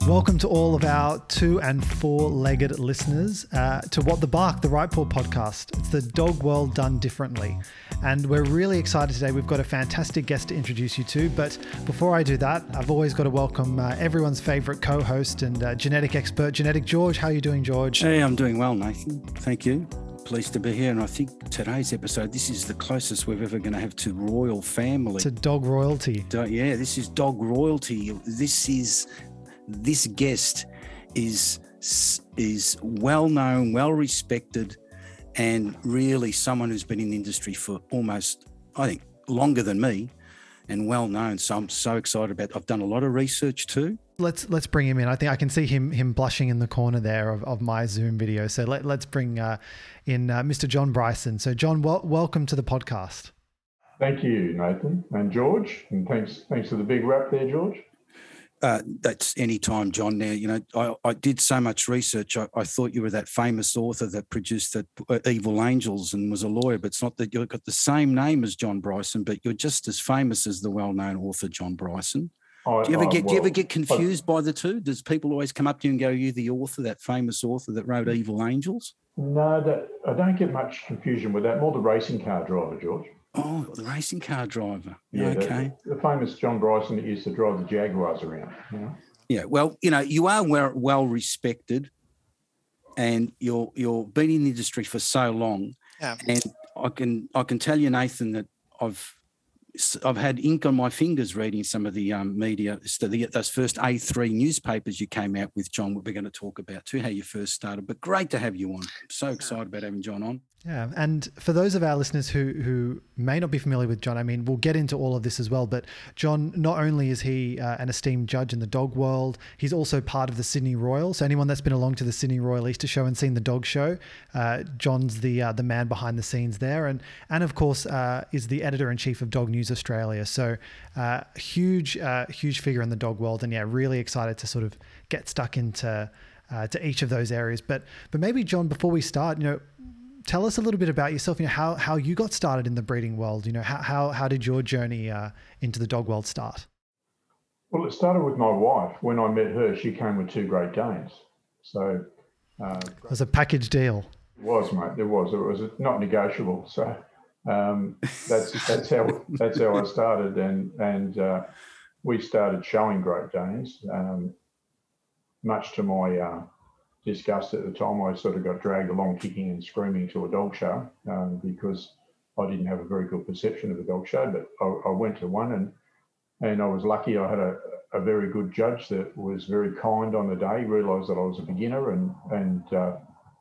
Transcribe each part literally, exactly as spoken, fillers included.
Welcome to all of our two and four-legged listeners uh, to What the Bark, the Right Paw podcast. It's the dog world done differently. And we're really excited today. We've got a fantastic guest to introduce you to. But before I do that, I've always got to welcome uh, everyone's favourite co-host and uh, genetic expert, Genetic George. How are you doing, George? Hey, I'm doing well, Nathan. Thank you. Pleased to be here. And I think today's episode, this is the closest we're ever going to have to royal family. To dog royalty. Do- yeah, this is dog royalty. This is... This guest is is well known, well respected, and really someone who's been in the industry for almost, I think, longer than me, and well known. So I'm so excited about. I've done a lot of research too. Let's let's bring him in. I think I can see him him blushing in the corner there of, of my Zoom video. So let let's bring uh, in uh, Mister John Bryson. So John, wel- welcome to the podcast. Thank you, Nathan and George, and thanks thanks for the big wrap there, George. Uh, that's any time, John. Now, you know, I, I did so much research. I, I thought you were that famous author that produced the uh, Evil Angels and was a lawyer, but it's not that you've got the same name as John Bryson, but you're just as famous as the well-known author John Bryson. I, do you ever I, get well, Do you ever get confused I, by the two? Does people always come up to you and go, "Are you the author, that famous author that wrote Evil Angels?" No, that, I don't get much confusion with that. More the racing car driver, George. Oh, the racing car driver. Yeah, okay. The, the famous John Bryson that used to drive the Jaguars around. You know. Yeah, well, you know, you are well, well respected, and you're you're been in the industry for so long. Yeah. And I can I can tell you, Nathan, that I've I've had ink on my fingers reading some of the um, media, so the, those first A three newspapers you came out with, John. What we're going to talk about too, how you first started. But great to have you on. I'm so excited about having John on. Yeah, and for those of our listeners who who may not be familiar with John, I mean, we'll get into all of this as well, but John, not only is he uh, an esteemed judge in the dog world, he's also part of the Sydney Royal. So anyone that's been along to the Sydney Royal Easter Show and seen the dog show, uh, John's the uh, the man behind the scenes there, and and of course uh, is the editor-in-chief of Dog News Australia. So uh, huge, uh, huge figure in the dog world, and yeah, really excited to sort of get stuck into uh, to each of those areas. But but maybe, John, before we start, you know, tell us a little bit about yourself, you know, how, how you got started in the breeding world. You know, how, how, how did your journey uh, into the dog world start? Well, it started with my wife. When I met her, she came with two Great Danes. So uh, it was a package deal. It was, mate. There was. It was not negotiable. So um, that's that's how that's how I started, and and uh, we started showing Great Danes. Um, much to my uh, discussed at the time, I sort of got dragged along kicking and screaming to a dog show um, because I didn't have a very good perception of a dog show, but I, I went to one and and I was lucky. I had a, a very good judge that was very kind on the day, realised that I was a beginner and and uh,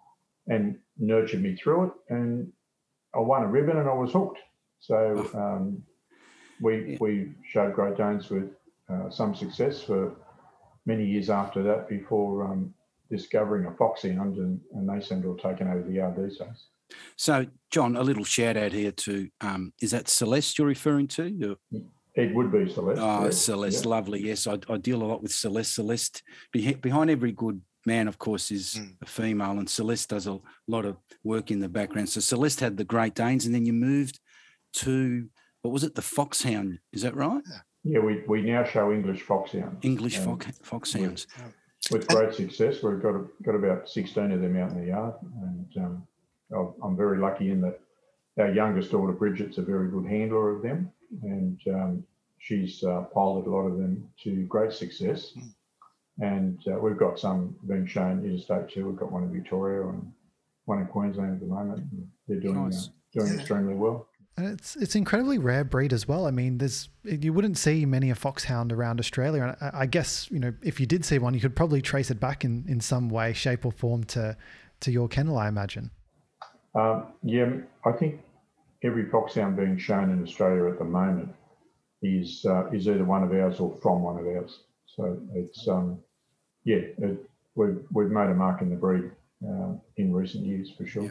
and nurtured me through it, and I won a ribbon and I was hooked. So um, we we showed Great Danes with uh, some success for many years after that before um, discovering a foxhound, and, and they seem to have taken over the yard these days. So, John, a little shout out here to, um, is that Celeste you're referring to? It would be Celeste. Oh, yes. Celeste, yeah. Lovely. Yes, I, I deal a lot with Celeste. Celeste, behind every good man, of course, is mm. a female, and Celeste does a lot of work in the background. So Celeste had the Great Danes, and then you moved to, what was it, the Foxhound? Is that right? Yeah, we, we now show English Foxhounds. English fox, Foxhounds. With, with great success. We've got got about sixteen of them out in the yard, and um, I'm very lucky in that our youngest daughter, Bridget's a very good handler of them, and um, she's uh, piloted a lot of them to great success. Mm. And uh, we've got some being shown interstate too. We've got one in Victoria and one in Queensland at the moment. And they're doing nice. uh, doing yeah. extremely well. And it's it's incredibly rare breed as well. I mean, there's you wouldn't see many a foxhound around Australia, and I, I guess, you know, if you did see one, you could probably trace it back in, in some way, shape, or form to to your kennel, I imagine. Um, yeah, I think every foxhound being shown in Australia at the moment is uh, is either one of ours or from one of ours. So it's um, yeah, it, we've we've made a mark in the breed uh, in recent years for sure. Yep.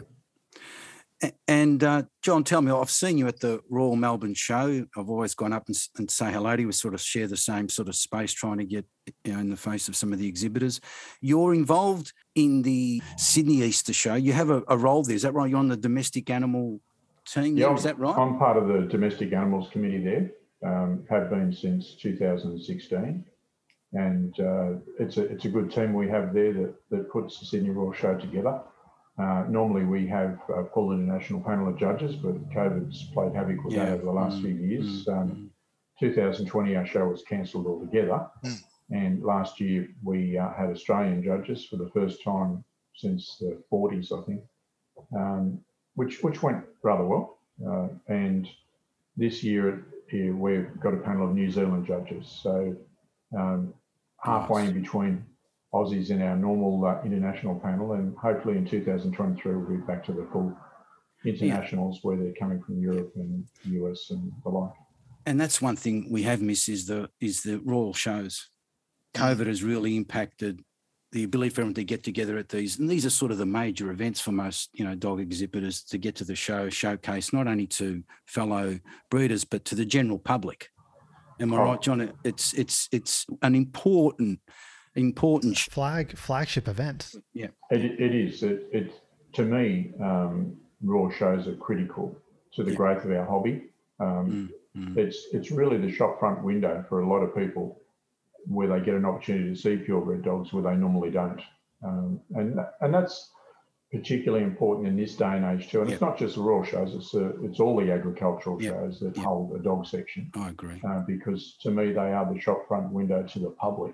And uh, John, tell me, I've seen you at the Royal Melbourne Show. I've always gone up and, and say hello to you. We sort of share the same sort of space, trying to get, you know, in the face of some of the exhibitors. You're involved in the Sydney Easter Show. You have a, a role there. Is that right? You're on the domestic animal team there. Yeah, Is that right? I'm part of the Domestic Animals Committee there. Um, have been since two thousand sixteen. and uh, it's a it's a good team we have there that, that puts the Sydney Royal Show together. Uh, normally we have a full international panel of judges, but COVID's played havoc with Yeah. that over the last Mm, few years. mm, Um, twenty twenty, our show was cancelled altogether, Mm. and last year we uh, had Australian judges for the first time since the forties, I think, um, which which went rather well. Uh, and this year here we've got a panel of New Zealand judges, so um, halfway Nice. in between Aussies in our normal uh, international panel, and hopefully in two thousand twenty-three we'll be back to the full internationals where they're coming from Europe and U S and the like. And that's one thing we have missed is the is the royal shows. COVID has really impacted the ability for everyone to get together at these, and these are sort of the major events for most, you know, dog exhibitors to get to the show, showcase not only to fellow breeders but to the general public. Am I Oh. right, John? It's it's it's an important important. sh- Flag flagship event. Yeah, It, it is. It, it to me, um, raw shows are critical to the Yeah. growth of our hobby. Um, Mm, mm. It's it's really the shop front window for a lot of people, where they get an opportunity to see purebred dogs where they normally don't, um, and and that's particularly important in this day and age too. And it's Yeah. not just the raw shows; it's uh it's all the agricultural Yeah. shows that Yeah. hold a dog section, I agree. uh, because to me they are the shop front window to the public.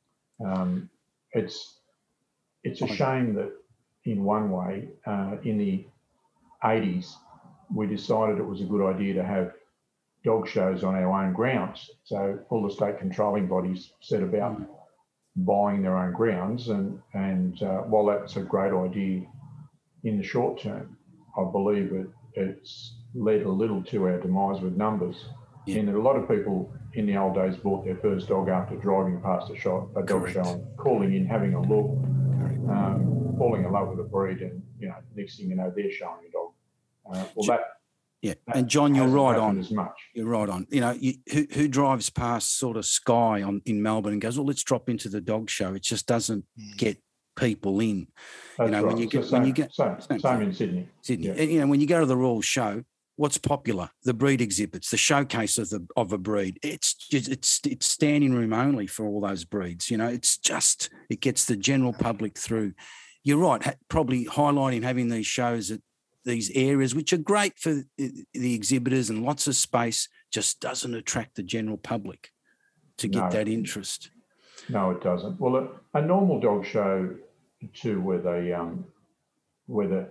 Um, it's it's a I- shame that in one way, uh, in the eighties, we decided it was a good idea to have dog shows on our own grounds. So all the state controlling bodies set about Mm. buying their own grounds, and and uh, while that's a great idea in the short term, I believe it it's led a little to our demise with numbers. Yeah. In that a lot of people in the old days bought their first dog after driving past a shop, a dog Correct. show, and calling in, having a look, um, falling in love with a breed, and you know, next thing you know, they're showing a dog. Uh, well, that Yeah, that and John, you're hasn't right happened on. as much. You're right on. You know, you, who who drives past sort of Sky on in Melbourne and goes, "Well, let's drop into the dog show." It just doesn't get people in. That's know, when right. you So get- when same, you get- same, same same thing. in Sydney. Sydney. Yeah. And, you know, when you go to the Royal Show, what's popular? The breed exhibits, the showcase of the of a breed. It's just, it's it's standing room only for all those breeds. You know, it's just it gets the general public through. You're right. ha- Probably highlighting having these shows at these areas, which are great for the the exhibitors and lots of space, just doesn't attract the general public to get No. that interest. No, it doesn't. Well, a, a normal dog show too, where they um, where the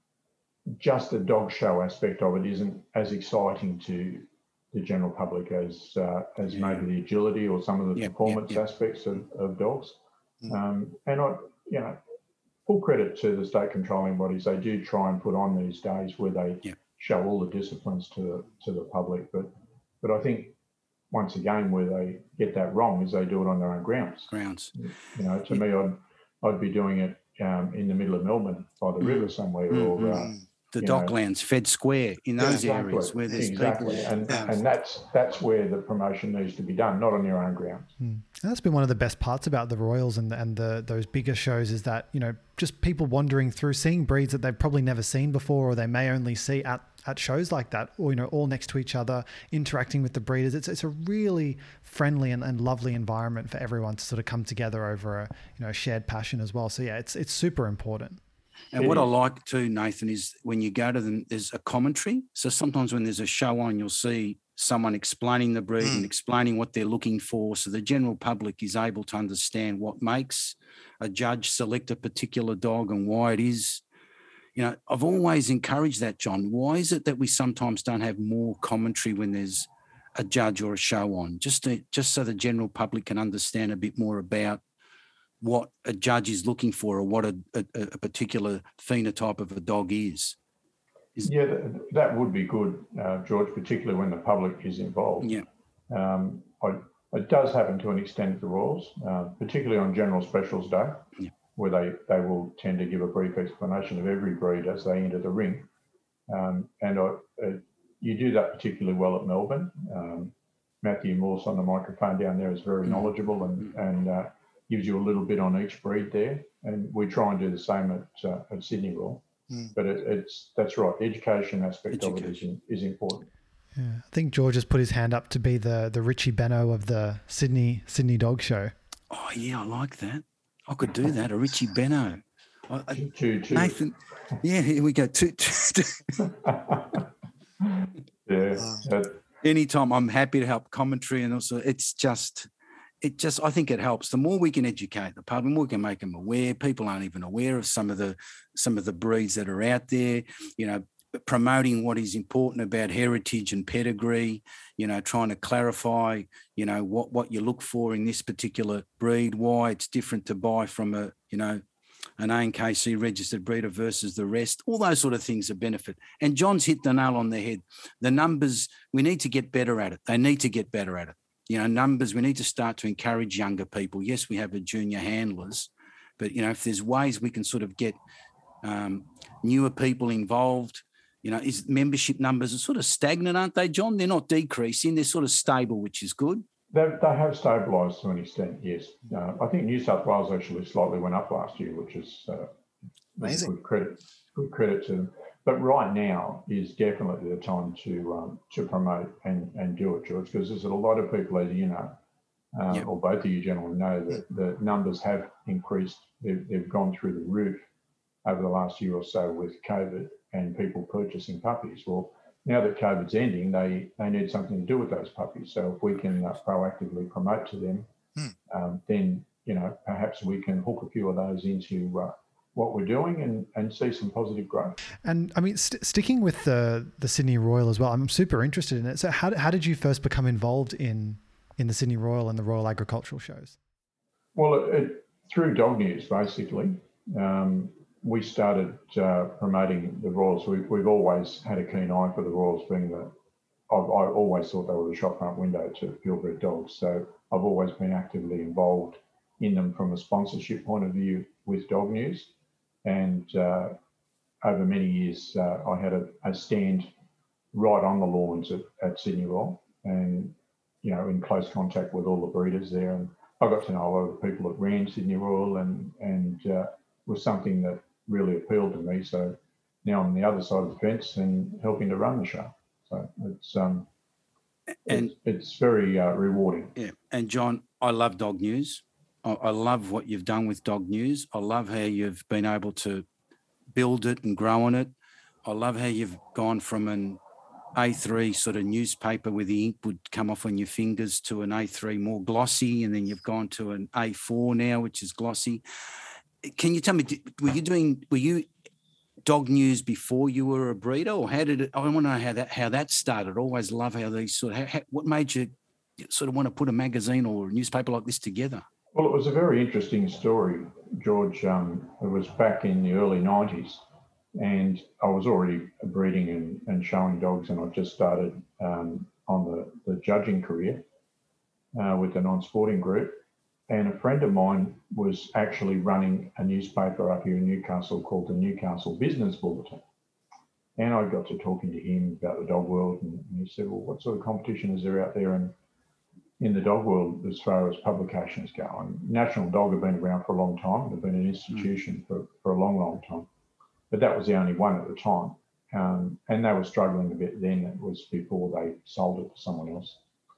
just the dog show aspect of it isn't as exciting to the general public as uh, as Yeah. maybe the agility or some of the Yeah, yeah, performance yeah. aspects of, of dogs. Mm. Um, and I, you know, full credit to the state controlling bodies. They do try and put on these days where they Yeah. show all the disciplines to the, to the public. But but I think once again where they get that wrong is they do it on their own grounds. Grounds. You know, to me, I'd I'd be doing it um, in the middle of Melbourne by the Mm. river somewhere, Mm, or mm. uh, The you know. Docklands, Fed Square, in those exactly, areas where there's exactly, people. and Yeah. and that's that's where the promotion needs to be done, not on your own grounds. Mm. And that's been one of the best parts about the Royals and and the those bigger shows is that, you know, just people wandering through, seeing breeds that they've probably never seen before, or they may only see at, at shows like that, or, you know, all next to each other, interacting with the breeders. It's it's a really friendly and, and lovely environment for everyone to sort of come together over a, you know, shared passion as well. So yeah, it's it's super important. And It what I is. like too, Nathan, is when you go to them, there's a commentary. So sometimes when there's a show on, you'll see someone explaining the breed and explaining what they're looking for. So the general public is able to understand what makes a judge select a particular dog and why it is. You know, I've always encouraged that, John. Why is it that we sometimes don't have more commentary when there's a judge or a show on? Just to, just so the general public can understand a bit more about what a judge is looking for or what a, a, a particular phenotype of a dog is. Is- Yeah, that, that would be good, uh, George, particularly when the public is involved. Yeah. Um, I, it does happen to an extent at the Royals, uh, particularly on General Specials Day, Yeah. where they, they will tend to give a brief explanation of every breed as they enter the ring. Um, and I, uh, you do that particularly well at Melbourne. Um, Matthew Morse on the microphone down there is very Mm. knowledgeable and, and uh, gives you a little bit on each breed there. And we try and do the same at, uh, at Sydney Royal. Mm. But it, it's that's right. The education aspect of it is, Education. is important. Yeah. I think George has put his hand up to be the the Richie Benno of the Sydney Sydney Dog Show. Oh, yeah, I like that. I could do that. A Richie Benno. I, I, Two, two. Nathan, yeah, here we go. Two, two, two. Yeah. Uh, Anytime, I'm happy to help commentary, and also it's just, it just, I think it helps. The more we can educate the public, the more we can make them aware. People aren't even aware of some of the some of the breeds that are out there. You know, promoting what is important about heritage and pedigree. You know, trying to clarify, you know, what what you look for in this particular breed, why it's different to buy from a, you know, an A N K C registered breeder versus the rest. All those sort of things are benefit. And John's hit the nail on the head. The numbers, we need to get better at it. They need to get better at it. You know, numbers, we need to start to encourage younger people. Yes, we have the junior handlers, but, you know, if there's ways we can sort of get um, newer people involved, you know, is membership numbers are sort of stagnant, aren't they, John? They're not decreasing. They're sort of stable, which is good. They, they have stabilised to an extent, yes. Uh, I think New South Wales actually slightly went up last year, which is uh, amazing. Good credit, good credit to them. But right now is definitely the time to um, to promote and, and do it, George, because there's a lot of people, as you know, um, yep. or both of you gentlemen know, that the numbers have increased. They've, they've gone through the roof over the last year or so with COVID and people purchasing puppies. Well, now that COVID's ending, they, they need something to do with those puppies. So if we can uh, proactively promote to them, hmm. um, then, you know, perhaps we can hook a few of those into uh, what we're doing and, and see some positive growth. And I mean, st- sticking with the the Sydney Royal as well, I'm super interested in it. So how, how did you first become involved in, in the Sydney Royal and the Royal Agricultural Shows? Well, it, it, through Dog News, basically. Um, we started uh, promoting the Royals. We, we've always had a keen eye for the Royals, being that I've, I always thought they were the shop front window to purebred dogs. So I've always been actively involved in them from a sponsorship point of view with Dog News. And uh, over many years, uh, I had a, a stand right on the lawns at, at Sydney Royal and, you know, in close contact with all the breeders there. And I got to know a lot of the people that ran Sydney Royal and, and uh, was something that really appealed to me. So now I'm on the other side of the fence and helping to run the show. So it's um, and it's, it's very uh, rewarding. Yeah, and John, I love Dog News. I, I love what you've done with Dog News. I love how you've been able to build it and grow on it. I love how you've gone from an A three sort of newspaper where the ink would come off on your fingers to an A three more glossy, and then you've gone to an A four now, which is glossy. Can you tell me, were you doing, were you Dog News before you were a breeder, or how did it, I want to know how that, how that started. I always love how these sort of, how, how, what made you sort of want to put a magazine or a newspaper like this together? Well, it was a very interesting story, George. Um, it was back in the early nineties and I was already breeding and, and showing dogs, and I just started um, on the, the judging career uh, with the non-sporting group. And a friend of mine was actually running a newspaper up here in Newcastle called the Newcastle Business Bulletin. And I got to talking to him about the dog world, and he said, well, what sort of competition is there out there in, in the dog world as far as publications go? And National Dog have been around for a long time. They've been an institution mm. for, for a long, long time. But that was the only one at the time. Um, and they were struggling a bit then. It was before they sold it to someone else.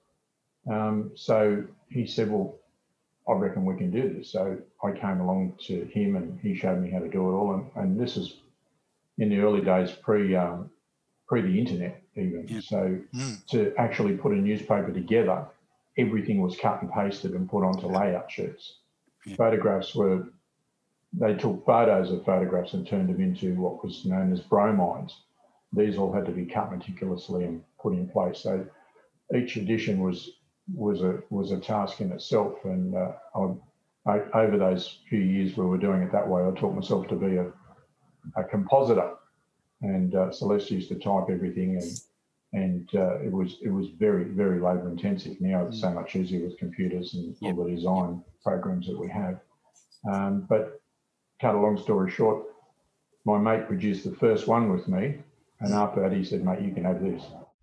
Um, so he said, well, I reckon we can do this. So I came along to him and he showed me how to do it all. And, and this is in the early days, pre um, pre the internet even. Yeah. So mm. to actually put a newspaper together, everything was cut and pasted and put onto layout sheets. Yeah. Photographs were, they took photos of photographs and turned them into what was known as bromides. These all had to be cut meticulously and put in place. So each edition was was a was a task in itself, and uh, I, I, over those few years we were doing it that way, I taught myself to be a, a compositor, and uh, Celeste used to type everything, and and uh, it was it was very very labour intensive. Now it's so much easier with computers and all the design programs that we have. Um, but cut a long story short, my mate produced the first one with me, and after that he said, "Mate, you can have this."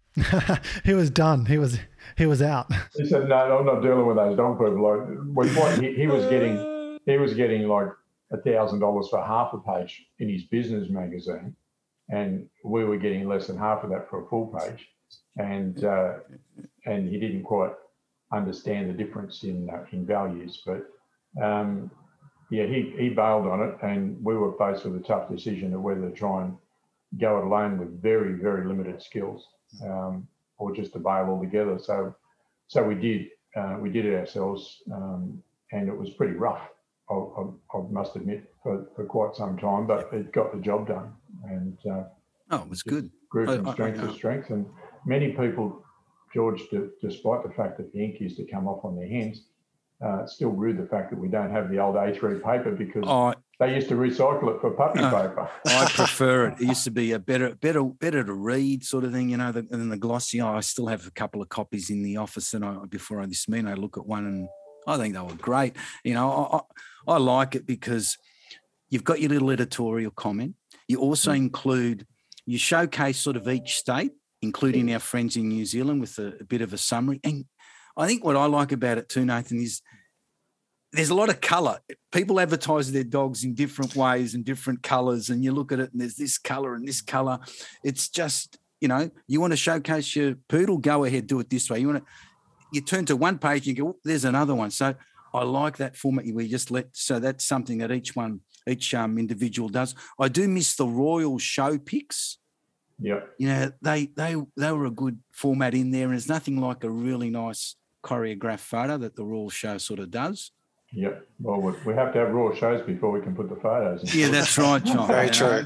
He was done. He was he was out. He said, "No, I'm not dealing with those dog people." Like, what he, he was getting, he was getting like a thousand dollars for half a page in his business magazine, and we were getting less than half of that for a full page. And uh, and he didn't quite understand the difference in uh, in values. But um, yeah, he, he bailed on it, and we were faced with a tough decision of whether to try and go it alone with very, very limited skills, um, or just to bail altogether. So, so we did. Uh, we did it ourselves, um, and it was pretty rough, I, I, I must admit, for, for quite some time, but it got the job done, and uh, oh, it was good. Grew from I, I, strength I, to strength, and many people, George, d- despite the fact that the ink used to come off on their hands, uh, still rue the fact that we don't have the old A three paper, because oh, they used to recycle it for puppy uh, paper. I prefer it. It used to be a better, better, better to read sort of thing, you know, than, than the glossy. I still have a couple of copies in the office, and I, before I this meeting, I look at one, and I think they were great. You know, I, I, I like it because you've got your little editorial comment. You also mm. include, you showcase sort of each state, including our friends in New Zealand, with a, a bit of a summary. And I think what I like about it too, Nathan, is there's a lot of colour. People advertise their dogs in different ways and different colours, and you look at it and there's this colour and this colour. It's just, you know, you want to showcase your poodle, go ahead, do it this way. You want to, you turn to one page and you go, oh, there's another one. So I like that format where you just let, so that's something that each one, each um, individual does. I do miss the Royal show pics. Yeah. You know, they, they, they were a good format in there, and there's nothing like a really nice choreographed photo that the Royal show sort of does. Yep. Well, we have to have raw shows before we can put the photos in. Yeah, that's right, John. Very true.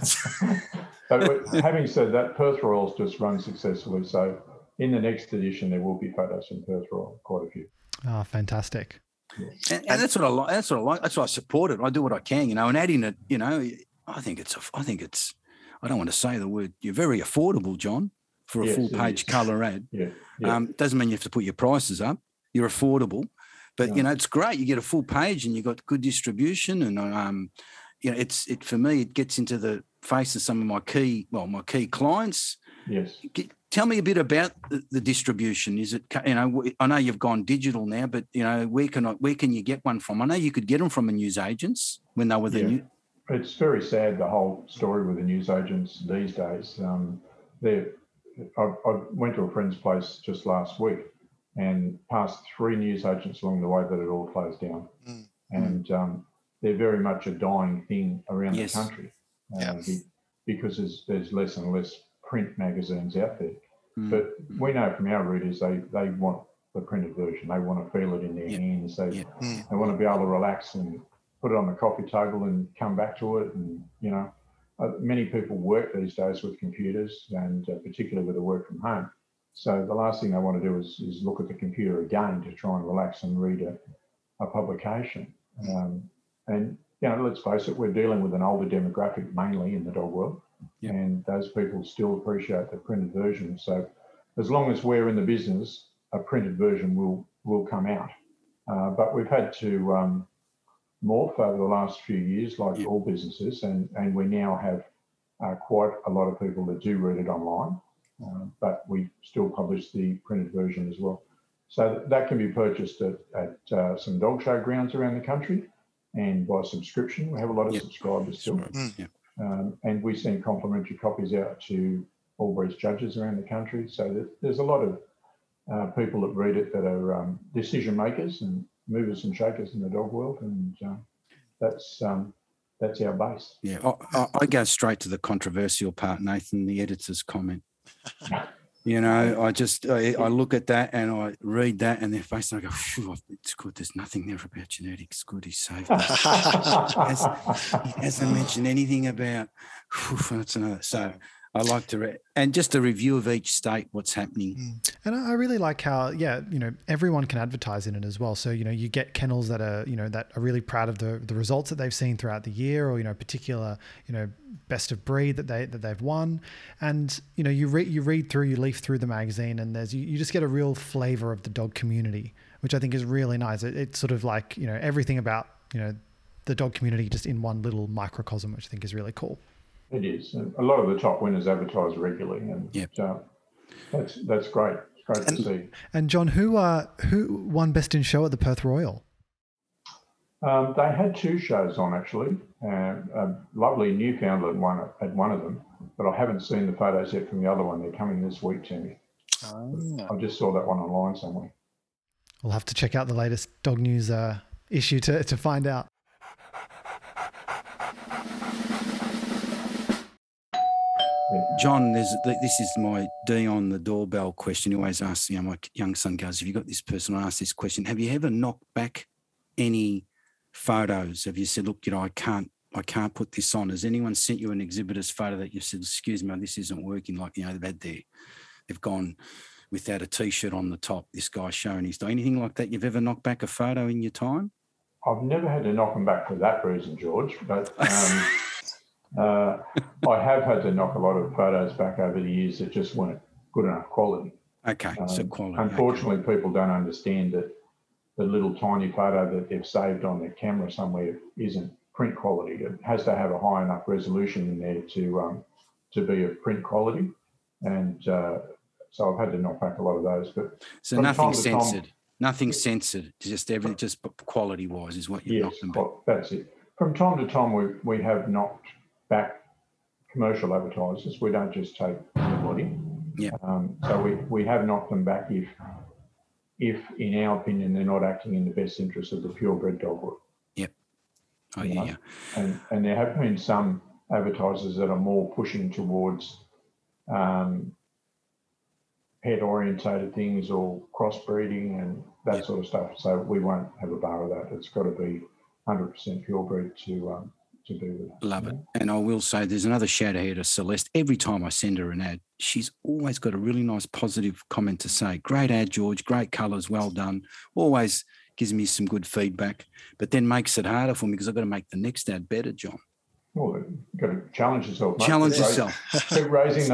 So, having said that, Perth Royals just run successfully. So, in the next edition, there will be photos from Perth Royal, quite a few. Oh, fantastic. Yeah. And, and that's what I like. That's what I like. That's why I support it. I do what I can, you know, and adding it, you know, I think it's, a, I think it's, I don't want to say the word, you're very affordable, John, for a yes, full page colour ad. Yeah. yeah. Um, doesn't mean you have to put your prices up. You're affordable. But, you know, it's great. You get a full page and you got good distribution. And, um, you know, it's it for me, it gets into the face of some of my key, well, my key clients. Yes. Get, tell me a bit about the, the distribution. Is it, you know, I know you've gone digital now, but, you know, where can I, where can you get one from? I know you could get them from the newsagents when they were the yeah. new. It's very sad, the whole story with the newsagents these days. Um, I, I went to a friend's place just last week and passed three newsagents along the way that had all closed down. Mm. And um, they're very much a dying thing around yes. the country uh, yeah. be, because there's, there's less and less print magazines out there. Mm. But we know from our readers, they, they want the printed version. They want to feel it in their yeah. hands. They, yeah. mm. they want to be able to relax and put it on the coffee table and come back to it. And, you know, uh, many people work these days with computers, and uh, particularly with the work from home. So the last thing they want to do is, is look at the computer again to try and relax and read a, a publication. Um, and, you know, let's face it, we're dealing with an older demographic mainly in the dog world, yep. and those people still appreciate the printed version. So as long as we're in the business, a printed version will, will come out. Uh, but we've had to um, morph over the last few years, like yep. all businesses, and, and we now have uh, quite a lot of people that do read it online. Uh, but we still publish the printed version as well. So that can be purchased at, at uh, some dog show grounds around the country and by subscription. We have a lot of yep. subscribers still. Mm, yep. um, and we send complimentary copies out to Albury's judges around the country. So there's a lot of uh, people that read it that are um, decision makers and movers and shakers in the dog world. And uh, that's um, that's our base. Yeah, I, I go straight to the controversial part, Nathan, the editor's comment. You know, I just I, I look at that and I read that and their face and I go, phew, it's good. There's nothing there about genetics. Good, he's safe. He hasn't, he hasn't mentioned anything about. Whew, that's another. So I like to read, and just a review of each state, what's happening. And I really like how, yeah, you know, everyone can advertise in it as well. So, you know, you get kennels that are, you know, that are really proud of the the results that they've seen throughout the year, or, you know, particular, you know, best of breed that they that they've won. And, you know, you read you read through, you leaf through the magazine, and there's you, you just get a real flavor of the dog community, which I think is really nice. It, it's sort of like, you know, everything about, you know, the dog community just in one little microcosm, which I think is really cool. It is. And a lot of the top winners advertise regularly, and yep. uh, that's that's great. It's great and, to see. And John, who uh, who won Best in Show at the Perth Royal? Um, they had two shows on actually. Uh, a lovely Newfoundland one at one of them, but I haven't seen the photos yet from the other one. They're coming this week to me. Oh. I just saw that one online somewhere. We'll have to check out the latest dog news uh, issue to, to find out. John, there's, this is my Dion the doorbell question. He always asks, you know, my young son goes, have you got this person? I ask this question. Have you ever knocked back any photos? Have you said, look, you know, I can't, I can't put this on. Has anyone sent you an exhibitor's photo that you said, excuse me, this isn't working? Like, you know, they've had their, they've gone without a T-shirt on the top. This guy's showing his, anything like that? You've ever knocked back a photo in your time? I've never had to knock them back for that reason, George, but um, uh, I have had to knock a lot of photos back over the years that just weren't good enough quality. Okay, um, so quality. Unfortunately, okay. people don't understand that the little tiny photo that they've saved on their camera somewhere isn't print quality. It has to have a high enough resolution in there to um, to be of print quality, and uh, so I've had to knock back a lot of those. But so nothing censored. Time, Nothing censored, just everything, just quality-wise is what you yes, knocked them back. Well, that's it. From time to time, we we have knocked back commercial advertisers. We don't just take anybody. Yeah. Um, so we, we have knocked them back if, if in our opinion, they're not acting in the best interest of the purebred dog world. Yep. Oh, you yeah, know? yeah. And, and there have been some advertisers that are more pushing towards um, pet-orientated things or crossbreeding and that yep. sort of stuff. So we won't have a bar of that. It's got to be one hundred percent purebred to um, to do with it. Love it. And I will say there's another shout out here to Celeste. Every time I send her an ad, she's always got a really nice positive comment to say. Great ad, George. Great colours. Well done. Always gives me some good feedback, but then makes it harder for me because I've got to make the next ad better, John. Well, you've got to challenge yourself. Mate. Challenge keep yourself. Raising, keep raising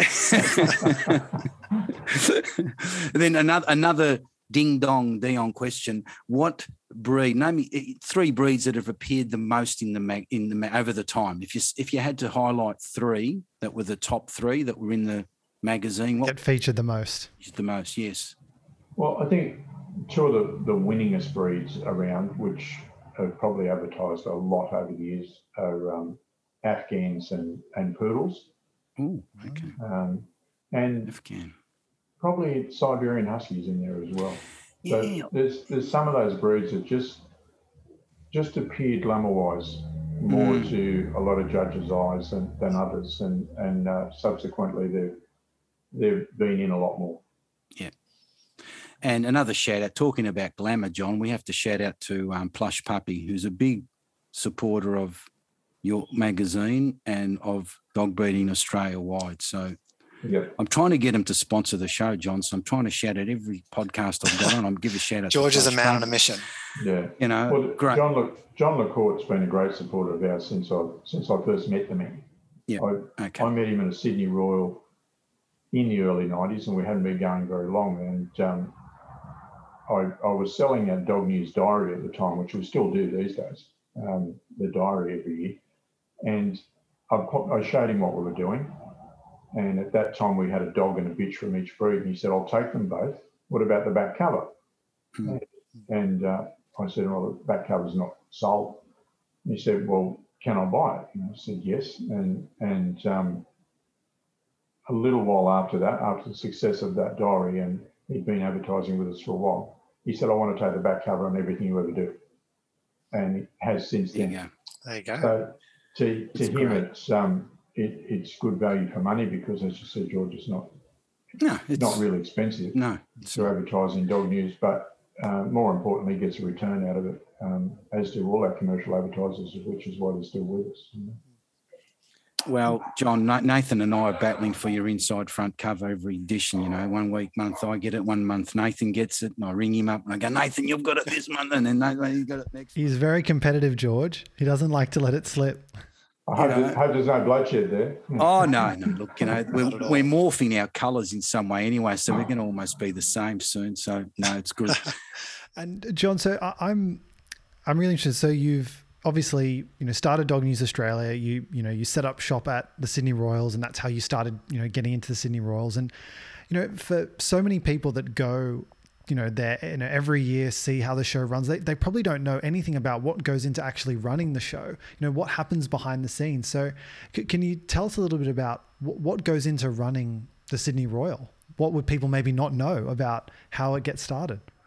the bar. Then another another ding dong Dion question: what breed? Name me three breeds that have appeared the most in the mag, in the over the time. If you if you had to highlight three that were the top three that were in the magazine, what that featured the most? The most, yes. Well, I think two of the, the winningest breeds around, which have probably advertised a lot over the years, are um, Afghans and, and poodles. Oh, okay. Um, and Afghan. Probably Siberian Huskies in there as well. So yeah. there's there's some of those breeds that just just appear glamour-wise more mm. to a lot of judges' eyes than, than others, and and uh, subsequently they've they've been in a lot more. Yeah. And another shout out, talking about glamour, John, we have to shout out to um, Plush Puppy, who's a big supporter of your magazine and of dog breeding Australia wide. So yep. I'm trying to get him to sponsor the show, John. So I'm trying to shout out every podcast I've got on. I'm give a shout out. George to is a man Puppy. on a mission. Yeah. You know, well, great. John, Le, John LaCourte's been a great supporter of ours since I since I first met the man. Yeah. I, okay. I met him in a Sydney Royal in the early nineties, and we hadn't been going very long. And um, I, I was selling a Dog News diary at the time, which we still do these days, um, the diary every year. And I, I showed him what we were doing. And at that time, we had a dog and a bitch from each breed. And he said, I'll take them both. What about the back cover? Mm. And uh, I said, well, the back cover's not sold. And he said, well, can I buy it? And I said, yes. And, and um, a little while after that, after the success of that diary, and he'd been advertising with us for a while, he said, I want to take the back cover on everything you ever do. And it has since then. There you go. There you go. So to, to him, great. it's um, it, it's good value for money because, as you said, George, it's not, no, it's not really expensive no, to advertise in Dog News, but uh, more importantly, gets a return out of it, um, as do all our commercial advertisers, which is why they're still with us. You know? Well, John, Nathan and I are battling for your inside front cover every edition. You know, one week, month I get it, one month Nathan gets it, and I ring him up and I go, Nathan, you've got it this month, and then Nathan, you got it next. He's month. very competitive, George. He doesn't like to let it slip. I hope, there's, hope there's no bloodshed there. Oh no, no. Look, you know, we're, we're morphing our colours in some way anyway, so we're going to almost be the same soon. So no, it's good. And John, so I, I'm, I'm really interested. So you've obviously, you know, started Dog News Australia. You, you know, you set up shop at the Sydney Royals, and that's how you started, you know, getting into the Sydney Royals. And, you know, for so many people that go, you know, there, you know, every year, see how the show runs, they, they probably don't know anything about what goes into actually running the show, you know, what happens behind the scenes. So c- can you tell us a little bit about w- what goes into running the Sydney Royal? What would people maybe not know about how it gets started?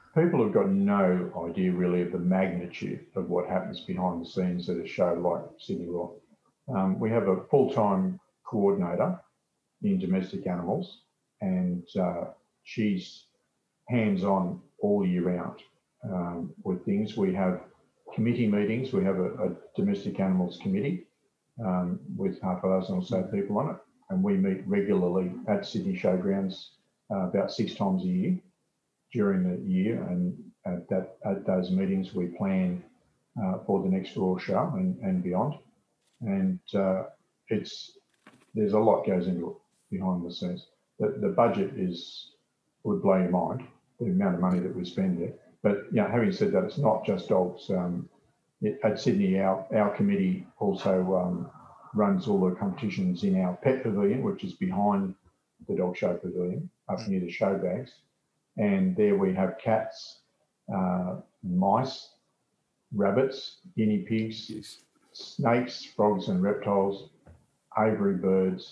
people have got no idea really of the magnitude of what happens behind the scenes at a show like Sydney Royal. Um, we have a full-time coordinator in domestic animals, and uh, she's hands-on all year round um, with things. We have committee meetings. We have a, a domestic animals committee um, with half a dozen or so people on it, and we meet regularly at Sydney Showgrounds uh, about six times a year during the year, and at, that, at those meetings we plan uh, for the next Royal Show and, and beyond. And uh, it's there's a lot goes into it behind the scenes. The, the budget is would blow your mind, the amount of money that we spend there. But you know, having said that, it's not just dogs. Um, it, at Sydney, our, our committee also um, runs all the competitions in our pet pavilion, which is behind the dog show pavilion, up near the show bags. And there we have cats, uh, mice, rabbits, guinea pigs, yes. snakes, frogs and reptiles, aviary birds.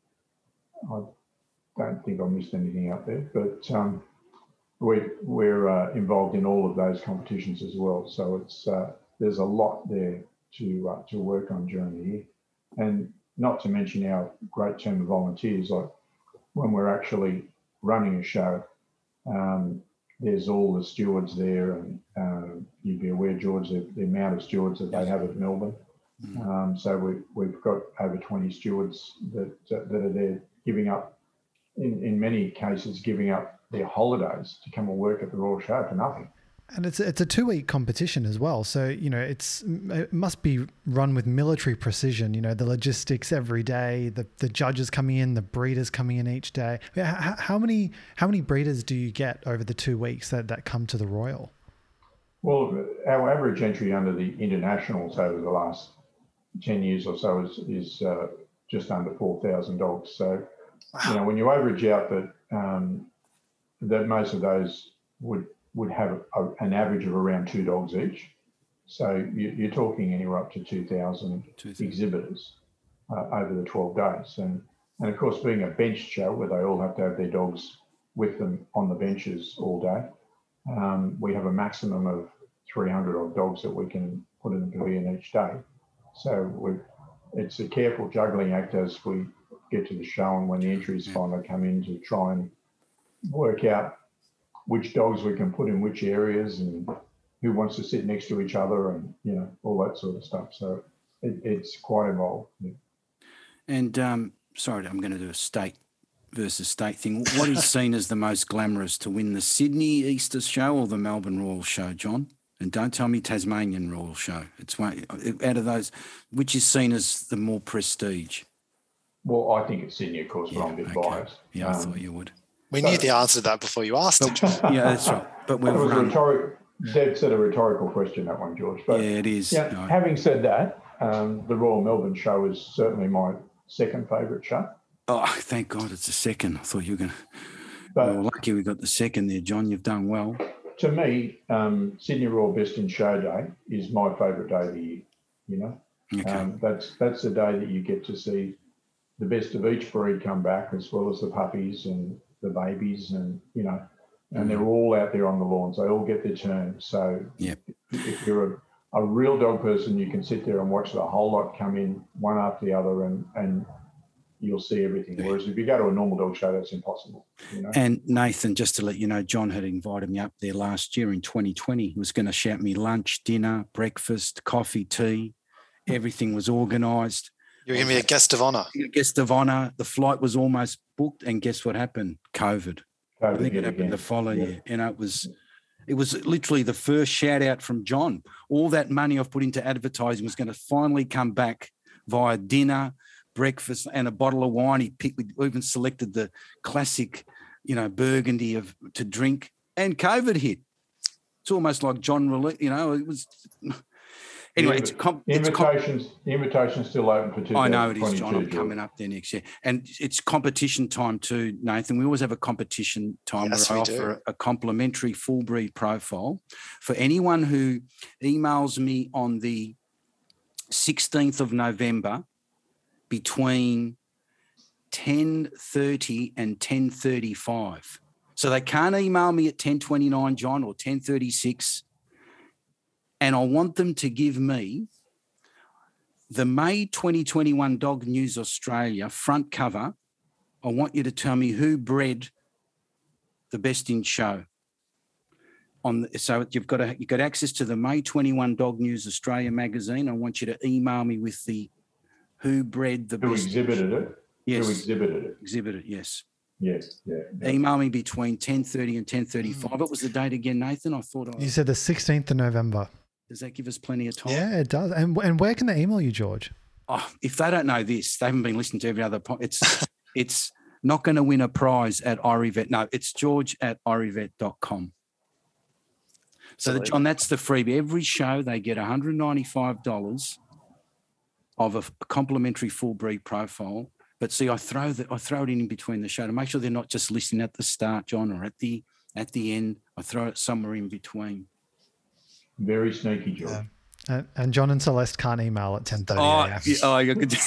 I don't think I missed anything out there, but um, we, we're uh, involved in all of those competitions as well. So it's uh, there's a lot there to uh, to work on during the year, and not to mention our great team of volunteers. Like when we're actually running a show, um, there's all the stewards there, and uh, you'd be aware, George, the, the amount of stewards that they have at Melbourne. Mm. Um, so we, we've got over twenty stewards that uh, that are there giving up, in, in many cases, giving up their holidays to come and work at the Royal Show for nothing. And it's it's a two week competition as well, so you know it's it must be run with military precision. You know, the logistics every day, the the judges coming in, the breeders coming in each day. How, how many how many breeders do you get over the two weeks that, that come to the Royal? Well, our average entry under the internationals over the last ten years or so is is uh, just under four thousand dogs. So, wow. you know, when you average out that um, that most of those would would have a, an average of around two dogs each. So you, you're talking anywhere up to two thousand exhibitors uh, over the twelve days. And, and of course, being a bench show where they all have to have their dogs with them on the benches all day, um, we have a maximum of three hundred odd dogs that we can put in the pavilion each day. So we've, it's a careful juggling act as we get to the show and when the entries finally come in to try and work out which dogs we can put in which areas and who wants to sit next to each other and, you know, all that sort of stuff. So it, it's quite involved. Yeah. And um, sorry, I'm going to do a state versus state thing. What is seen as the most glamorous to win, the Sydney Easter Show or the Melbourne Royal Show, John? And don't tell me Tasmanian Royal Show. It's one out of those, which is seen as the more prestige? Well, I think it's Sydney, of course, but yeah, I'm a bit okay. biased. Yeah, I um, thought you would. We knew the answer to that before you asked it. Yeah, that's right. But we've it was run... a rhetorical, dead set a rhetorical question, that one, George. But yeah, it is. Yeah, no. Having said that, um, the Royal Melbourne Show is certainly my second favourite show. Oh, thank God it's the second. I thought you were going to... But well, lucky we got the second there, John. You've done well. To me, um, Sydney Royal Best in Show Day is my favourite day of the year, you know. Okay. Um, that's, that's the day that you get to see the best of each breed come back, as well as the puppies and the babies, and you know, and mm-hmm. they're all out there on the lawns. They all get their turn. So yep. if you're a, a real dog person, you can sit there and watch the whole lot come in one after the other, and and you'll see everything. Yeah. Whereas if you go to a normal dog show, that's impossible. You know? And Nathan, just to let you know, John had invited me up there last year in twenty twenty. He was going to shout me lunch, dinner, breakfast, coffee, tea. Everything was organised. You were going to be a guest of honour. Guest of honour. The flight was almost booked, and guess what happened? COVID. COVID I think it happened again. the following yeah. year. You know, it was, it was literally the first shout out from John. All that money I've put into advertising was going to finally come back via dinner, breakfast, and a bottle of wine. He picked. We even selected the classic, you know, Burgundy of to drink, and COVID hit. It's almost like John. You know, it was. Anyway, yeah, it's, com- invitations. it's com- the invitation's still open for two thousand twenty-two. I know it is, John. I'm coming up there next year, and it's competition time too, Nathan. We always have a competition time yes, where I we offer do. a, a complimentary full breed profile for anyone who emails me on the sixteenth of November between ten thirty and ten thirty-five. So they can't email me at ten twenty-nine, John, or ten thirty-six. And I want them to give me the May twenty twenty-one Dog News Australia front cover. I want you to tell me who bred the best in show. On the, so you've got a, you've got access to the May twenty-one Dog News Australia magazine. I want you to email me with the who bred the Who best. exhibited it? Yes. Who exhibited it? Exhibited, yes. Yes, yeah. yeah. Email me between ten thirty and ten thirty-five. What was the date again, Nathan? I thought I... You said the sixteenth of November. Does that give us plenty of time? Yeah, it does. And and where can they email you, George? Oh, if they don't know this, they haven't been listening to every other point. It's it's not going to win a prize at Irivet. No, it's George at irivet dot com. So, the, John, that's the freebie. Every show they get one hundred ninety-five dollars of a, a complimentary full breed profile. But see, I throw the, I throw it in between the show to make sure they're not just listening at the start, John, or at the at the end. I throw it somewhere in between. Very sneaky, George. Yeah. And, and John and Celeste can't email at ten thirty. Oh, yeah, oh, you could.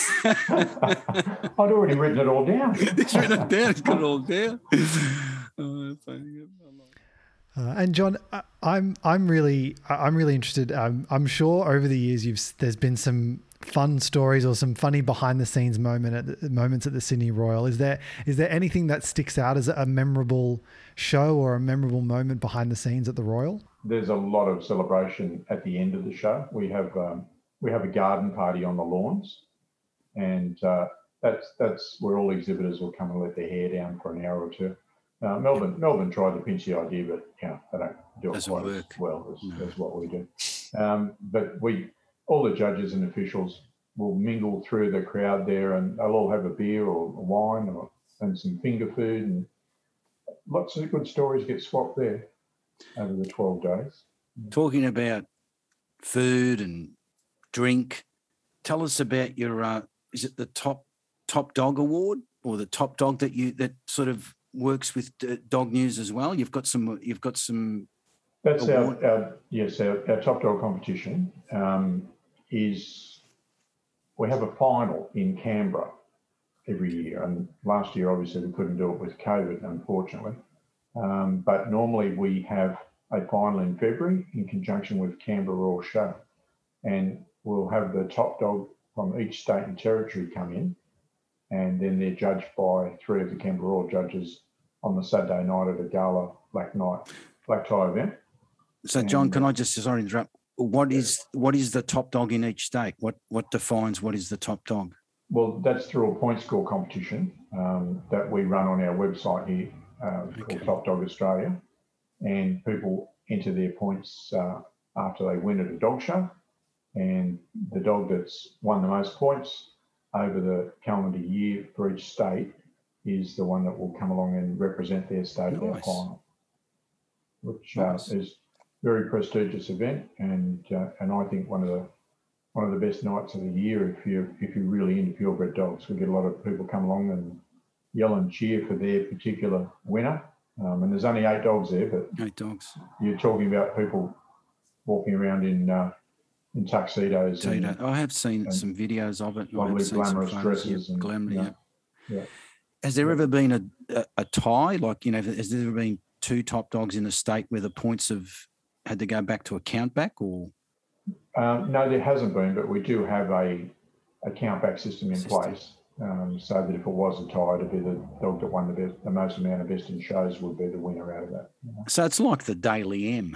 I'd already written it all down. It's written it down. It's got it all down. Oh, Uh, and John, I, I'm I'm really I'm really interested. Um, I'm sure over the years you've there's been some fun stories or some funny behind the scenes moment at the, moments at the Sydney Royal. Is there is there anything that sticks out as a memorable show or a memorable moment behind the scenes at the Royal? There's a lot of celebration at the end of the show. We have um, we have a garden party on the lawns, and uh, that's that's where all exhibitors will come and let their hair down for an hour or two. Uh, Melbourne, Melbourne tried to pinch the idea, but you know, they don't do it Doesn't quite work. as well as, No. as what we do. Um, but we, all the judges and officials will mingle through the crowd there, and they'll all have a beer or a wine or, and some finger food, and lots of good stories get swapped there over the twelve days. Talking about food and drink, tell us about your. Uh, is it the top top dog award or the top dog that you that sort of works with uh, Dog News as well? You've got some. You've got some. That's award. our, our yes, our, our top dog competition um, is we have a final in Canberra every year, and last year obviously we couldn't do it with COVID, unfortunately. Um, but normally we have a final in February in conjunction with Canberra Royal Show, and we'll have the top dog from each state and territory come in, and then they're judged by three of the Canberra Royal judges on the Saturday night at a gala black night black tie event. So, John, can I just sorry to interrupt? What is what is the top dog in each state? What what defines what is the top dog? Well, that's through a point score competition um, that we run on our website here uh, Okay. called Top Dog Australia, and people enter their points uh, after they win at a dog show, and the dog that's won the most points over the calendar year for each state is the one that will come along and represent their state at their Nice. final, which Nice. uh, is a very prestigious event, and uh, and I think one of the one of the best nights of the year if you if you're really into purebred dogs. We get a lot of people come along and yell and cheer for their particular winner, um, and there's only eight dogs there, but Eight dogs. you're talking about people walking around in uh, in tuxedos, and, Tito. I have seen and some videos of it. I have lovely seen some glamorous photos. dresses Yeah, and, glamour, yeah. yeah. Yeah. Has there ever been a, a, a tie? Like, you know, has there ever been two top dogs in a state where the points have had to go back to a count back, or? Um, no, there hasn't been, but we do have a, a count back system in System. place, um, so that if it was a tie, it'd be the dog that won the best, the most amount of best in shows would be the winner out of that. you know. So it's like the Daily M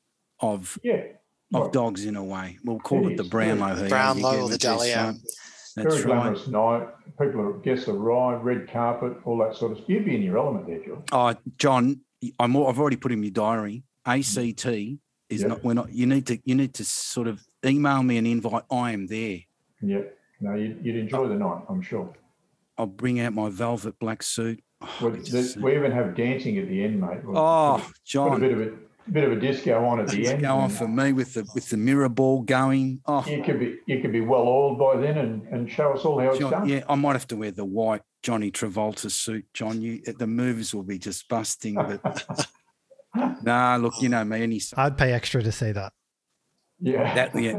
of Yeah, of right. dogs in a way. We'll call It it, the is, Brownlow here. Brownlow You or get the it, yes, Dally so M. That's very right. glamorous night. People, are, guests arrive, red carpet, all that sort of stuff. You'd be in your element there, George. Oh, John, I'm. al- I've already put in my diary. A C T is Yeah. not. We're not. You need to. You need to sort of email me an invite. I am there. Yeah, no, you'd, you'd enjoy the night, I'm sure. I'll bring out my velvet black suit. Oh, We, we just- we even have dancing at the end, mate. We'll oh, put, put a John, bit of a bit of a disco on at the it's end. going and for me with the with the mirror ball going. Oh, You could be you could be well oiled by then and, and show us all how it's John, done. yeah, I might have to wear the white Johnny Travolta suit, John. You, the moves will be just busting. But nah, look, you know me. Any I'd pay extra to see that. Yeah. that, yeah.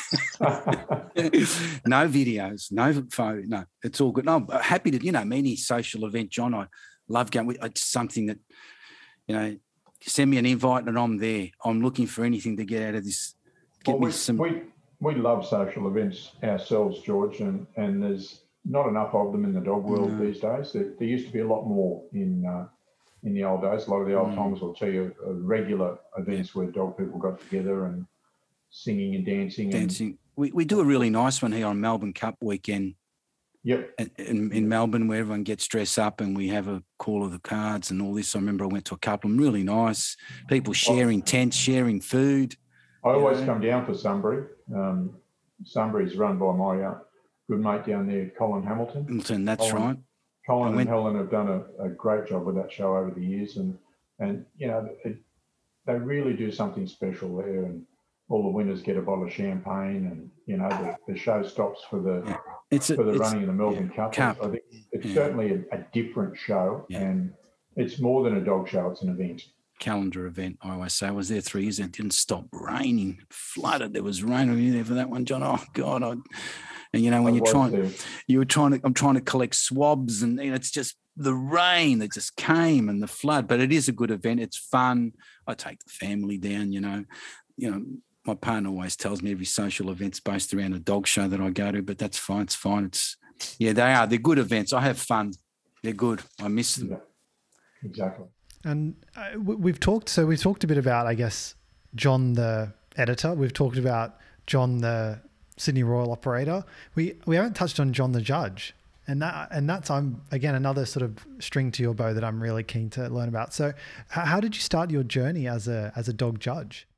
No videos, no photo, no. It's all good. No, I'm happy to, you know, any social event, John. I love going. It's something that you know, send me an invite and I'm there. I'm looking for anything to get out of this. Get well, me we, some. We, we love social events ourselves, George, and, and there's not enough of them in the dog world no. these days. There, there used to be a lot more in uh, in the old days. A lot of the old mm. timers will tell you uh, regular events yeah. where dog people got together and singing and dancing. Dancing. And, we we do a really nice one here on Melbourne Cup weekend. Yep. In, in, in Melbourne, where everyone gets dressed up and we have a call of the cards and all this. I remember I went to a couple of them, really nice. People sharing tents, sharing food. I always know. come down for Sunbury. Um, Sunbury's run by my uh, good mate down there, Colin Hamilton. Hamilton, that's Colin, right. Colin went, and Helen have done a, a great job with that show over the years. And, and you know, it, they really do something special there. And all the winners get a bottle of champagne and, you know, the, the show stops for the... Yeah. It's a, for the it's, running of the Melbourne yeah, Cup. Cup. I think it's yeah. certainly a, a different show, yeah. and it's more than a dog show. It's an event. Calendar event, I always say. I was there three years and it didn't stop raining. Flooded. There was rain. Were you there for that one, John? Oh, God. I, and, you know, when I you're trying, there. you were trying to, I'm trying to collect swabs and, you know, it's just the rain that just came and the flood. But it is a good event. It's fun. I take the family down, you know, you know, my partner always tells me every social event's based around a dog show that I go to, but that's fine. It's fine. It's yeah, they are. They're good events. I have fun. They're good. I miss them. Yeah, exactly. And uh, we've talked. So we've talked a bit about, I guess, John the editor. We've talked about John the Sydney Royal operator. We we haven't touched on John the judge, and that and that's I'm again another sort of string to your bow that I'm really keen to learn about. So, how, how did you start your journey as a as a dog judge?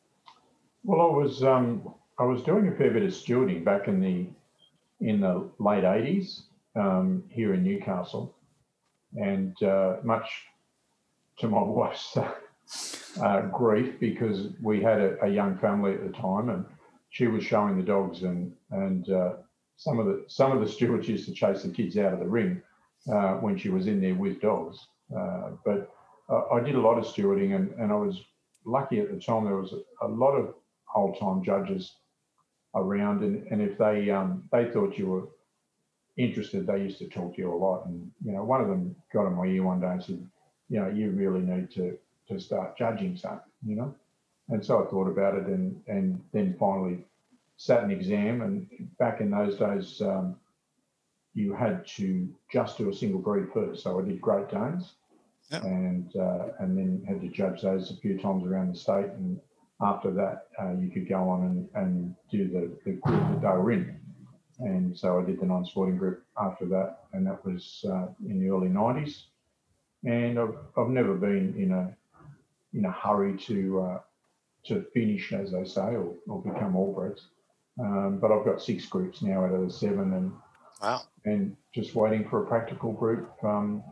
Well, I was um, I was doing a fair bit of stewarding back in the in the late eighties um, here in Newcastle, and uh, much to my wife's uh, grief, because we had a, a young family at the time, and she was showing the dogs, and and uh, some of the some of the stewards used to chase the kids out of the ring uh, when she was in there with dogs. Uh, but uh, I did a lot of stewarding, and, and I was lucky at the time. There was a, a lot of old-time judges around, and, and if they um, they thought you were interested, they used to talk to you a lot. And you know, one of them got in my ear one day and said, "You know, you really need to to start judging something." You know, and so I thought about it, and and then finally sat an exam. And back in those days, um, you had to just do a single breed first. So I did Great Danes, yeah. and uh, and then had to judge those a few times around the state. And after that, uh, you could go on and, and do the, the group that they were in. And so I did the non-sporting group after that, and that was uh, in the early nineties. And I've, I've never been in a in a hurry to uh, to finish, as they say, or, or become all breds. Um, but I've got six groups now out of the seven, and wow, and just waiting for a practical group um,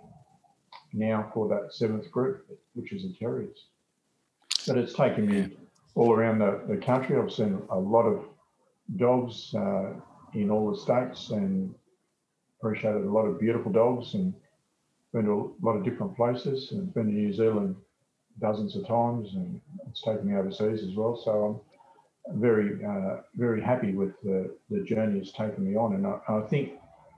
now for that seventh group, which is the terriers. But it's taken me all around the, the country. I've seen a lot of dogs uh, in all the states, and appreciated a lot of beautiful dogs, and been to a lot of different places, and been to New Zealand dozens of times, and it's taken me overseas as well. So I'm very, uh, very happy with the, the journey it's taken me on. And I, I think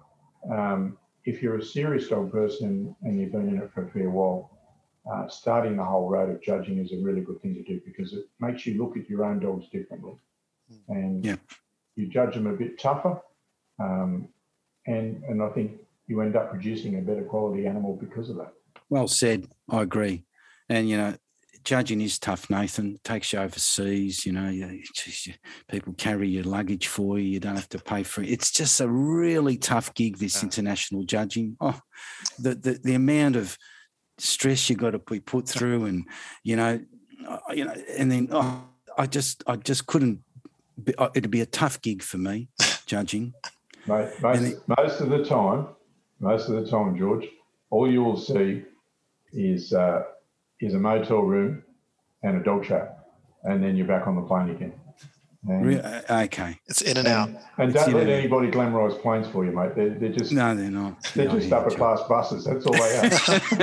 um, if you're a serious dog person and you've been in it for a fair while, Uh, starting the whole road of judging is a really good thing to do, because it makes you look at your own dogs differently, and yeah. you judge them a bit tougher, um, and and I think you end up producing a better quality animal because of that. Well said. I agree. And you know, judging is tough, Nathan. It takes you overseas. You know, you, just, you, people carry your luggage for you. You don't have to pay for it. It's just a really tough gig, this yeah. international judging. Oh, the the the amount of stress you got to be put through, and you know, you know, and then oh, I just, I just couldn't. Be, it'd be a tough gig for me, judging. Mate, most, it, most of the time, most of the time, George, all you will see is uh, is a motel room and a dog show, and then you're back on the plane again. And, Re- okay, it's in and, and out. And don't let anybody glamorise planes for you, mate. They're, they're just no, they're not. They're no, just upper class buses. That's all they are.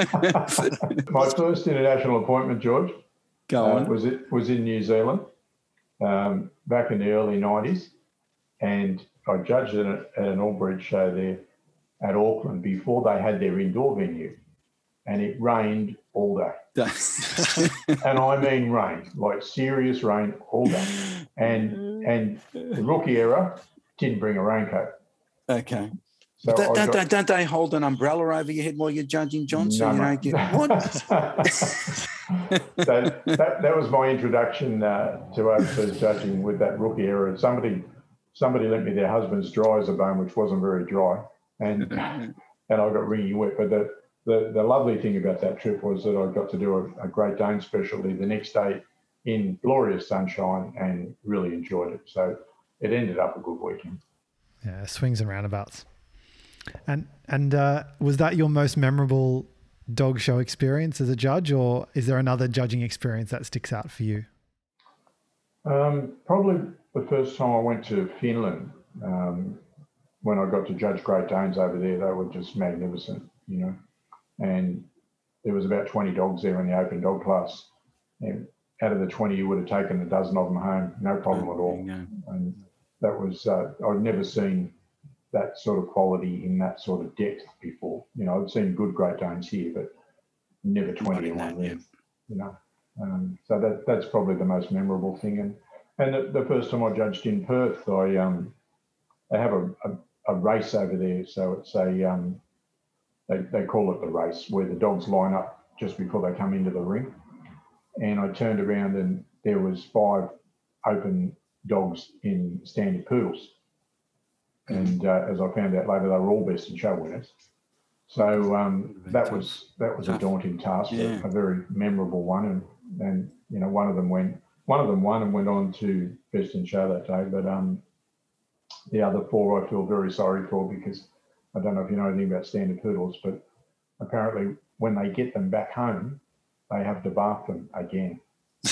My first international appointment, George, Go uh, on. was it was in New Zealand um, back in the early nineties, and I judged it at, at an all bred show there at Auckland before they had their indoor venue. and it rained all day. And I mean rain, like serious rain all day. And and the rookie error didn't bring a raincoat. Okay. So But don't, I don't, got, don't they hold an umbrella over your head while you're judging, John? So no, you no. don't get what? that, that that was my introduction uh, to overseas judging with that rookie error. Somebody somebody lent me their husband's dryzer bone, which wasn't very dry, and and I got wringing wet. But the, the the lovely thing about that trip was that I got to do a, a Great Dane specialty the next day in glorious sunshine and really enjoyed it. So it ended up a good weekend. Yeah, swings and roundabouts. And and uh, was that your most memorable dog show experience as a judge, or is there another judging experience that sticks out for you? Um, probably the first time I went to Finland, um, when I got to judge Great Danes over there, they were just magnificent, you know. And there was about twenty dogs there in the open dog class. And out of the twenty, you would have taken a dozen of them home, no problem at all. And that was, uh, I'd never seen that sort of quality in that sort of depth before. You know, I've seen good Great Danes here, but never twenty in one there, you know. Um, so that that's probably the most memorable thing. And and the, the first time I judged in Perth, I um, they have a, a, a race over there. So it's a, um, they, they call it the race, where the dogs line up just before they come into the ring. And I turned around and there was five open dogs in standard poodles. And uh, as I found out later, they were all best in show winners. So um, that was that was a daunting task, yeah. a, a very memorable one. And, and you know, one of them went, one of them won and went on to best in show that day. But um, the other four I feel very sorry for, because I don't know if you know anything about standard poodles, but apparently when they get them back home, they have to bath them again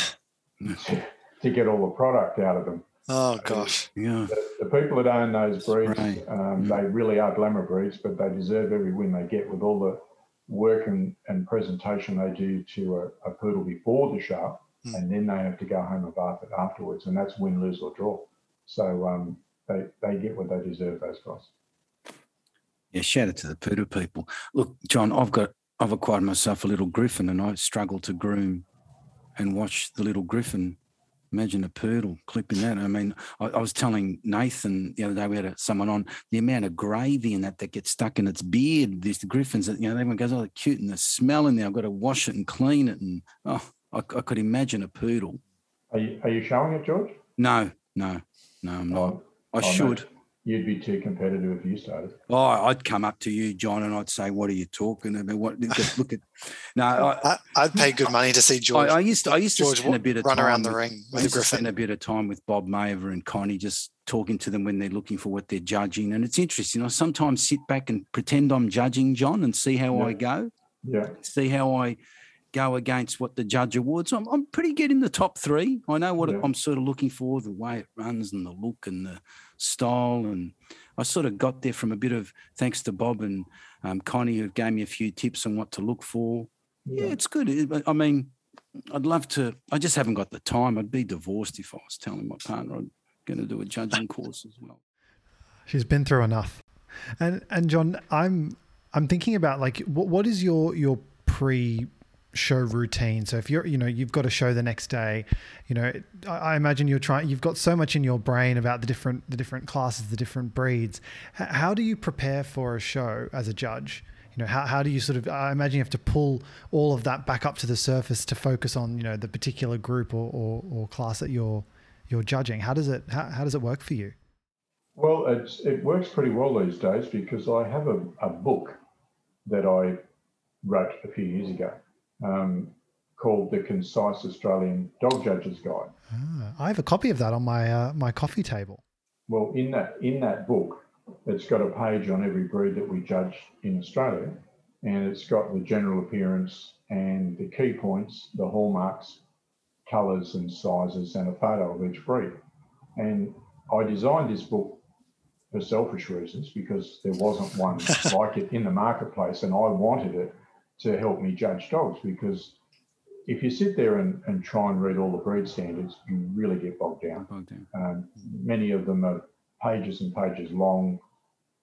to, to get all the product out of them. Oh, gosh. Yeah. The, the people that own those breeds, Right. um, Mm. they really are glamour breeds, but they deserve every win they get with all the work and, and presentation they do to a, a poodle before the show, mm. and then they have to go home and bath it afterwards, and that's win, lose or draw. So um, they, they get what they deserve, those guys. Yeah, shout out to the poodle people. Look, John, I've got I've acquired myself a little griffin, and I struggle to groom and watch the little griffin. Imagine a poodle clipping that. I mean, I, I was telling Nathan the other day, we had a, someone on, the amount of gravy in that that gets stuck in its beard. These griffins, that, you know, everyone goes, oh, they're cute, and the smell in there. I've got to wash it and clean it. And oh, I, I could imagine a poodle. Are you, are you showing it, George? No, no, no, I'm not. Oh, I oh, should. No. You'd be too competitive if you started. Oh, I'd come up to you, John, and I'd say, "What are you talking about? What? Look at." No, I, I'd pay good money to see George. I, I used to. I used to George spend a bit of run time around the with, ring I with a used to griffin. spend a bit of time with Bob Maver and Connie, just talking to them when they're looking for what they're judging, and it's interesting. I sometimes sit back and pretend I'm judging John and see how yeah. I go. Yeah. See how I go against what the judge awards. I'm, I'm pretty good in the top three. I know what yeah. I'm sort of looking for, the way it runs and the look and the style. And I sort of got there from a bit of, thanks to Bob and um, Connie, who gave me a few tips on what to look for. Yeah, yeah it's good. I mean, I'd love to, I just haven't got the time. I'd be divorced if I was telling my partner I'm going to do a judging course as well. She's been through enough. And, and John, I'm, I'm thinking about like, what, what is your, your pre show routine? So if you're, you know, you've got a show the next day, you know, I, I imagine you're trying, you've got so much in your brain about the different, the different classes, the different breeds. H- how do you prepare for a show as a judge? You know, how, how do you sort of, I imagine you have to pull all of that back up to the surface to focus on, you know, the particular group or, or, or class that you're, you're judging. How does it, how, how does it work for you? Well, it's, it works pretty well these days because I have a, a book that I wrote a few years ago. Um, called The Concise Australian Dog Judge's Guide. Ah, I have a copy of that on my uh, my coffee table. Well, in that in that book, it's got a page on every breed that we judge in Australia, and it's got the general appearance and the key points, the hallmarks, colours and sizes, and a photo of each breed. And I designed this book for selfish reasons because there wasn't one like it in the marketplace, and I wanted it to help me judge dogs, because if you sit there and, and try and read all the breed standards, you really get bogged down. Bogged down. Um, many of them are pages and pages long,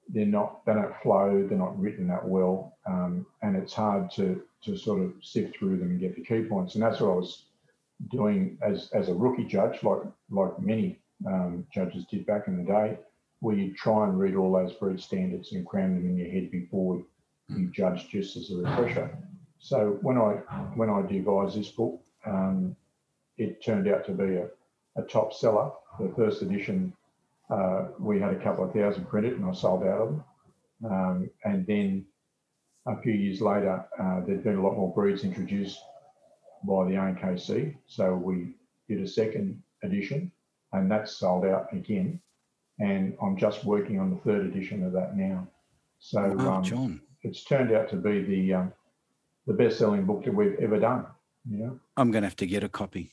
they're not, they don't flow, they're not written that well, um, and it's hard to to sort of sift through them and get the key points. And that's what I was doing as as a rookie judge, like like many um, judges did back in the day, where you try and read all those breed standards and cram them in your head before you judge, just as a refresher. So when I when I devised this book, um, it turned out to be a, a top seller. The first edition, uh, we had a couple of thousand printed, and I sold out of them. Um, and then a few years later, uh, there'd been a lot more breeds introduced by the A N K C. So we did a second edition, and that's sold out again. And I'm just working on the third edition of that now. So Oh, um, John. it's turned out to be the um, the best-selling book that we've ever done. You know, I'm going to have to get a copy.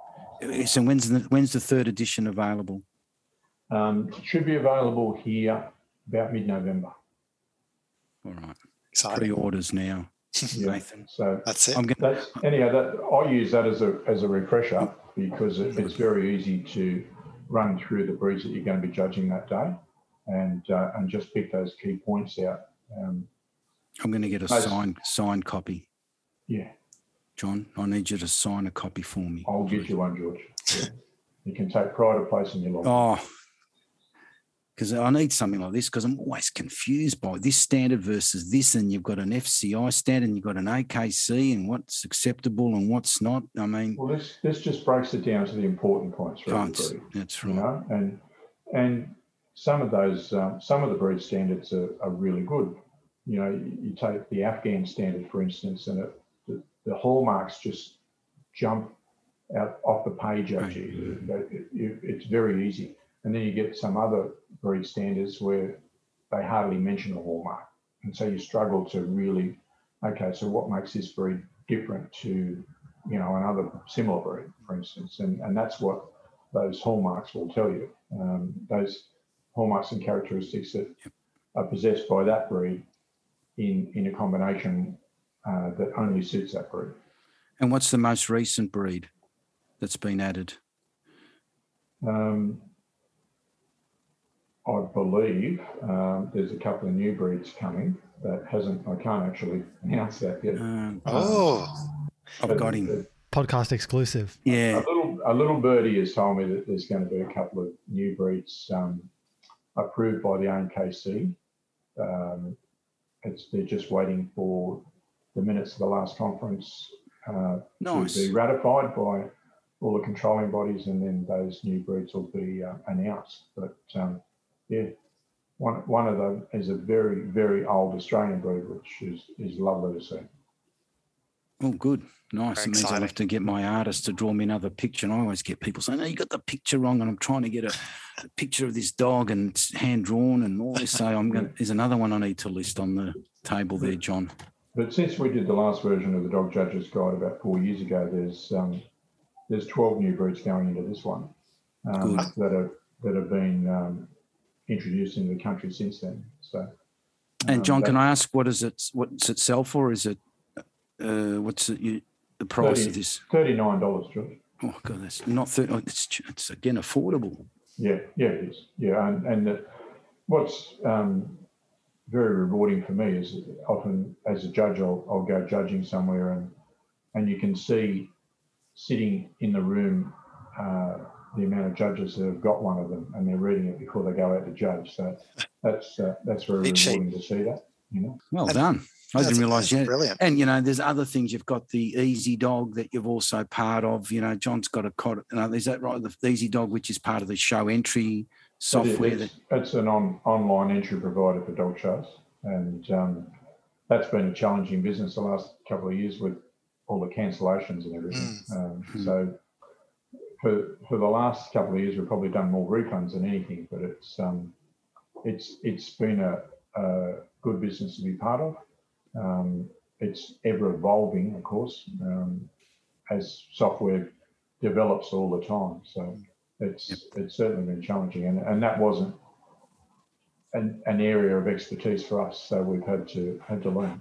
So when's the when's the third edition available? um, it should be available here about mid-November. All right. Exciting. Pre-orders now, Yeah. Nathan. So That's it. I'm going. that's anyhow. That I use that as a as a refresher because it, it's very easy to run through the breeds that you're going to be judging that day, and uh, and just pick those key points out. Um, I'm going to get a Nice. signed signed copy. yeah, John, I need you to sign a copy for me. I'll get you one, George. Yeah. You can take pride of place in your life. Oh, because I need something like this because I'm always confused by this standard versus this, and you've got an F C I standard and you've got an A K C and what's acceptable and what's not. I mean, Well, this this just breaks it down to the important points for points. everybody. That's You right. know, and and some of those um, some of the breed standards are, are really good. You know, you, you take the Afghan standard, for instance, and it, the, the hallmarks just jump out off the page at you. It- it- it's very easy. And then you get some other breed standards where they hardly mention a hallmark. And so you struggle to really, okay, so what makes this breed different to, you know, another similar breed, for instance? And, and that's what those hallmarks will tell you. Um, those hallmarks and characteristics that are possessed by that breed in, in a combination uh, that only suits that breed. And what's the most recent breed that's been added? Um, I believe um, there's a couple of new breeds coming that hasn't, I can't actually announce that yet. Um, Oh, I've got him. Podcast exclusive. Yeah. A little, a little birdie has told me that there's going to be a couple of new breeds um, approved by the A N K C. Um, it's, they're just waiting for the minutes of the last conference uh, Nice. to be ratified by all the controlling bodies, and then those new breeds will be uh, announced. But um, yeah, one one of them is a very, very old Australian breed, which is is lovely to see. Oh, good. Nice. Very It means I'll exciting. have to get my artist to draw me another picture. And I always get people saying, no, you got the picture wrong. And I'm trying to get a, a picture of this dog and it's hand drawn and all this. So I'm going to, there's another one I need to list on the table there, John. But since we did the last version of the Dog Judges Guide about four years ago, there's um, there's twelve new breeds going into this one um, Good. that have that have been um, introduced into the country since then. So, And um, John, can that- I ask what is it, what's it sell for? Is it, uh, what's it, you, the price of this? thirty-nine dollars, George. Oh God, that's not thirty. Oh, it's, it's again affordable. Yeah, yeah, it is. Yeah, and and the, what's um, very rewarding for me is often as a judge, I'll, I'll go judging somewhere, and and you can see sitting in the room uh, the amount of judges that have got one of them, and they're reading it before they go out to judge. So that's uh, that's very Big sheet. rewarding to see that. You know. Well And- done. I That's- didn't realise that's yet. brilliant. And you know, there's other things. You've got the Easy Dog that you've also part of. You know, John's got a cot. You know, is that right? The Easy Dog, which is part of the show entry software. It That, is. It's an on, online entry provider for dog shows, and um, that's been a challenging business the last couple of years with all the cancellations and everything. Um, Mm. So for for the last couple of years, we've probably done more refunds than anything, but it's um, it's it's been a, a good business to be part of. Um, it's ever evolving, of course, um, as software develops all the time. So it's Yep. it's certainly been challenging, and, and that wasn't an, an area of expertise for us. So we've had to had to learn.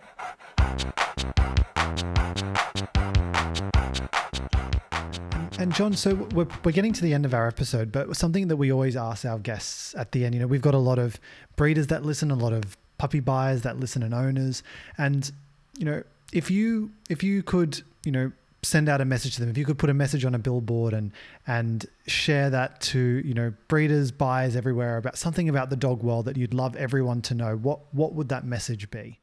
And John, so we're, we're getting to the end of our episode, but something that we always ask our guests at the end, you know, we've got a lot of breeders that listen, a lot of puppy buyers that listen and owners. And, you know, if you, if you could, you know, send out a message to them, if you could put a message on a billboard and, and share that to, you know, breeders, buyers everywhere about something about the dog world that you'd love everyone to know, what, what would that message be?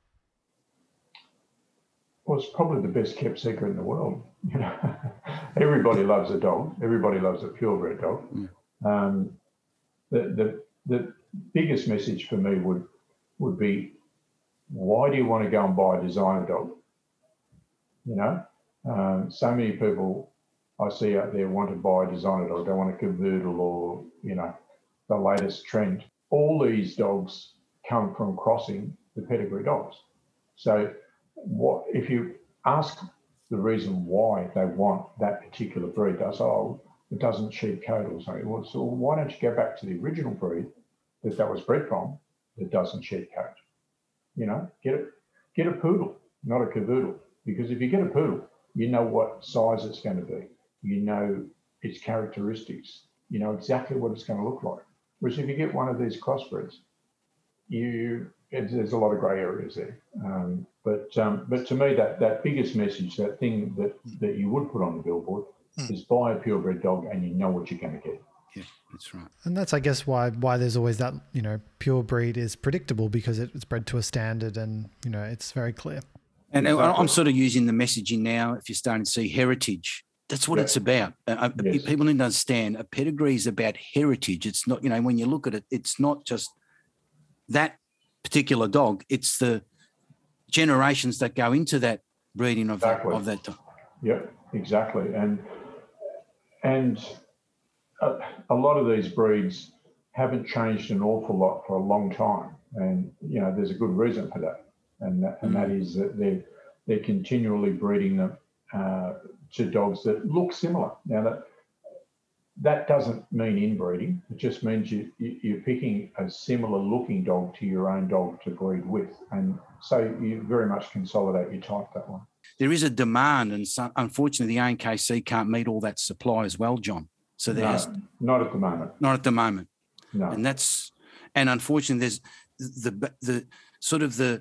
Well, it's probably the best kept secret in the world. You know, everybody loves a dog. Everybody loves a purebred dog. Mm. Um, the, the the biggest message for me would would be, why do you want to go and buy a designer dog? You know, um, so many people I see out there want to buy a designer dog. They want a cavoodle or, you know, the latest trend. All these dogs come from crossing the pedigree dogs. So what if you ask the reason why they want that particular breed? They say, oh, it doesn't sheep coat or something. Well, so why don't you go back to the original breed that that was bred from that doesn't sheep coat? You know, get it, get a poodle, not a cavoodle. Because if you get a poodle, you know what size it's going to be. You know its characteristics. You know exactly what it's going to look like. Whereas if you get one of these crossbreds, you it, there's a lot of grey areas there. Um, but um, but to me, that that biggest message, that thing that that you would put on the billboard, mm. is buy a purebred dog and you know what you're going to get. Yeah, that's right. And that's, I guess, why why there's always that, you know, pure breed is predictable, because it, it's bred to a standard and, you know, it's very clear. And exactly. I'm sort of using the messaging now, if you're starting to see heritage, that's what yeah. it's about. Uh, yes. People need to understand a pedigree is about heritage. It's not, you know, when you look at it, it's not just that particular dog, it's the generations that go into that breeding of, exactly. that, of that dog. Yep, exactly. And, and a, a lot of these breeds haven't changed an awful lot for a long time. And, you know, there's a good reason for that. And that, and that is that they're, they're continually breeding them uh, to dogs that look similar. Now, that that doesn't mean inbreeding. It just means you, you, you're picking a similar looking dog to your own dog to breed with. And so you very much consolidate your type that way. There is a demand, and so, unfortunately the A N K C can't meet all that supply as well, John. So there's no, not at the moment. Not at the moment. No. And that's, and unfortunately there's the the sort of the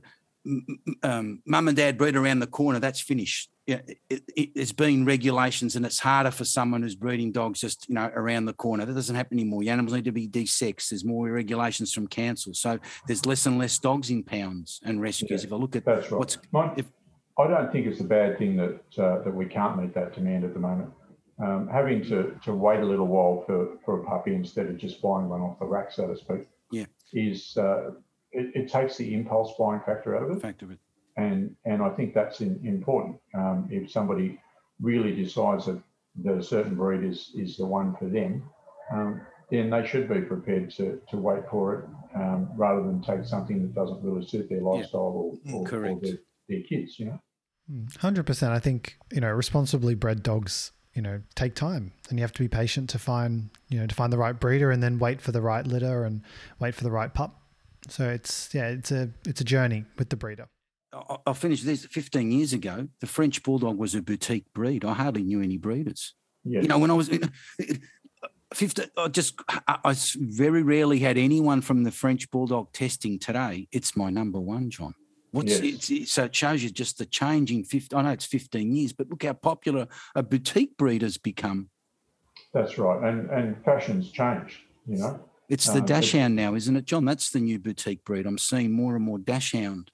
um, mum and dad breed around the corner, that's finished. Yeah, it, it, it's been regulations, and it's harder for someone who's breeding dogs just, you know, around the corner. That doesn't happen anymore. The animals need to be desexed. There's more regulations from council. So there's less and less dogs in pounds and rescues. Yeah, if I look at that's right. what's... My, if, I don't think it's a bad thing that uh, that we can't meet that demand at the moment. Um, having to, to wait a little while for, for a puppy instead of just buying one off the rack, so to speak, yeah, is uh, it, it takes the impulse buying factor out of it. Factor of it. And and I think that's in, important. Um, if somebody really decides that, that a certain breed is, is the one for them, um, then they should be prepared to, to wait for it um, rather than take something that doesn't really suit their lifestyle yeah. or, or, or their, their kids, you know. one hundred percent. I think, you know, responsibly bred dogs, you know, take time, and you have to be patient to find, you know, to find the right breeder, and then wait for the right litter and wait for the right pup. So it's, yeah, it's a, it's a journey with the breeder. I'll finish this. fifteen years ago, the French Bulldog was a boutique breed. I hardly knew any breeders. Yeah. You know, when I was fifteen, I just, I very rarely had anyone from the French Bulldog testing. Today, it's my number one, John. What's yes. it's, it, so it shows you just the change in fifteen. I know it's fifteen years, but look how popular a boutique breed has become. That's right, and and fashion's changed. You know, it's the um, Dachshund now, isn't it, John? That's the new boutique breed. I'm seeing more and more Dachshund.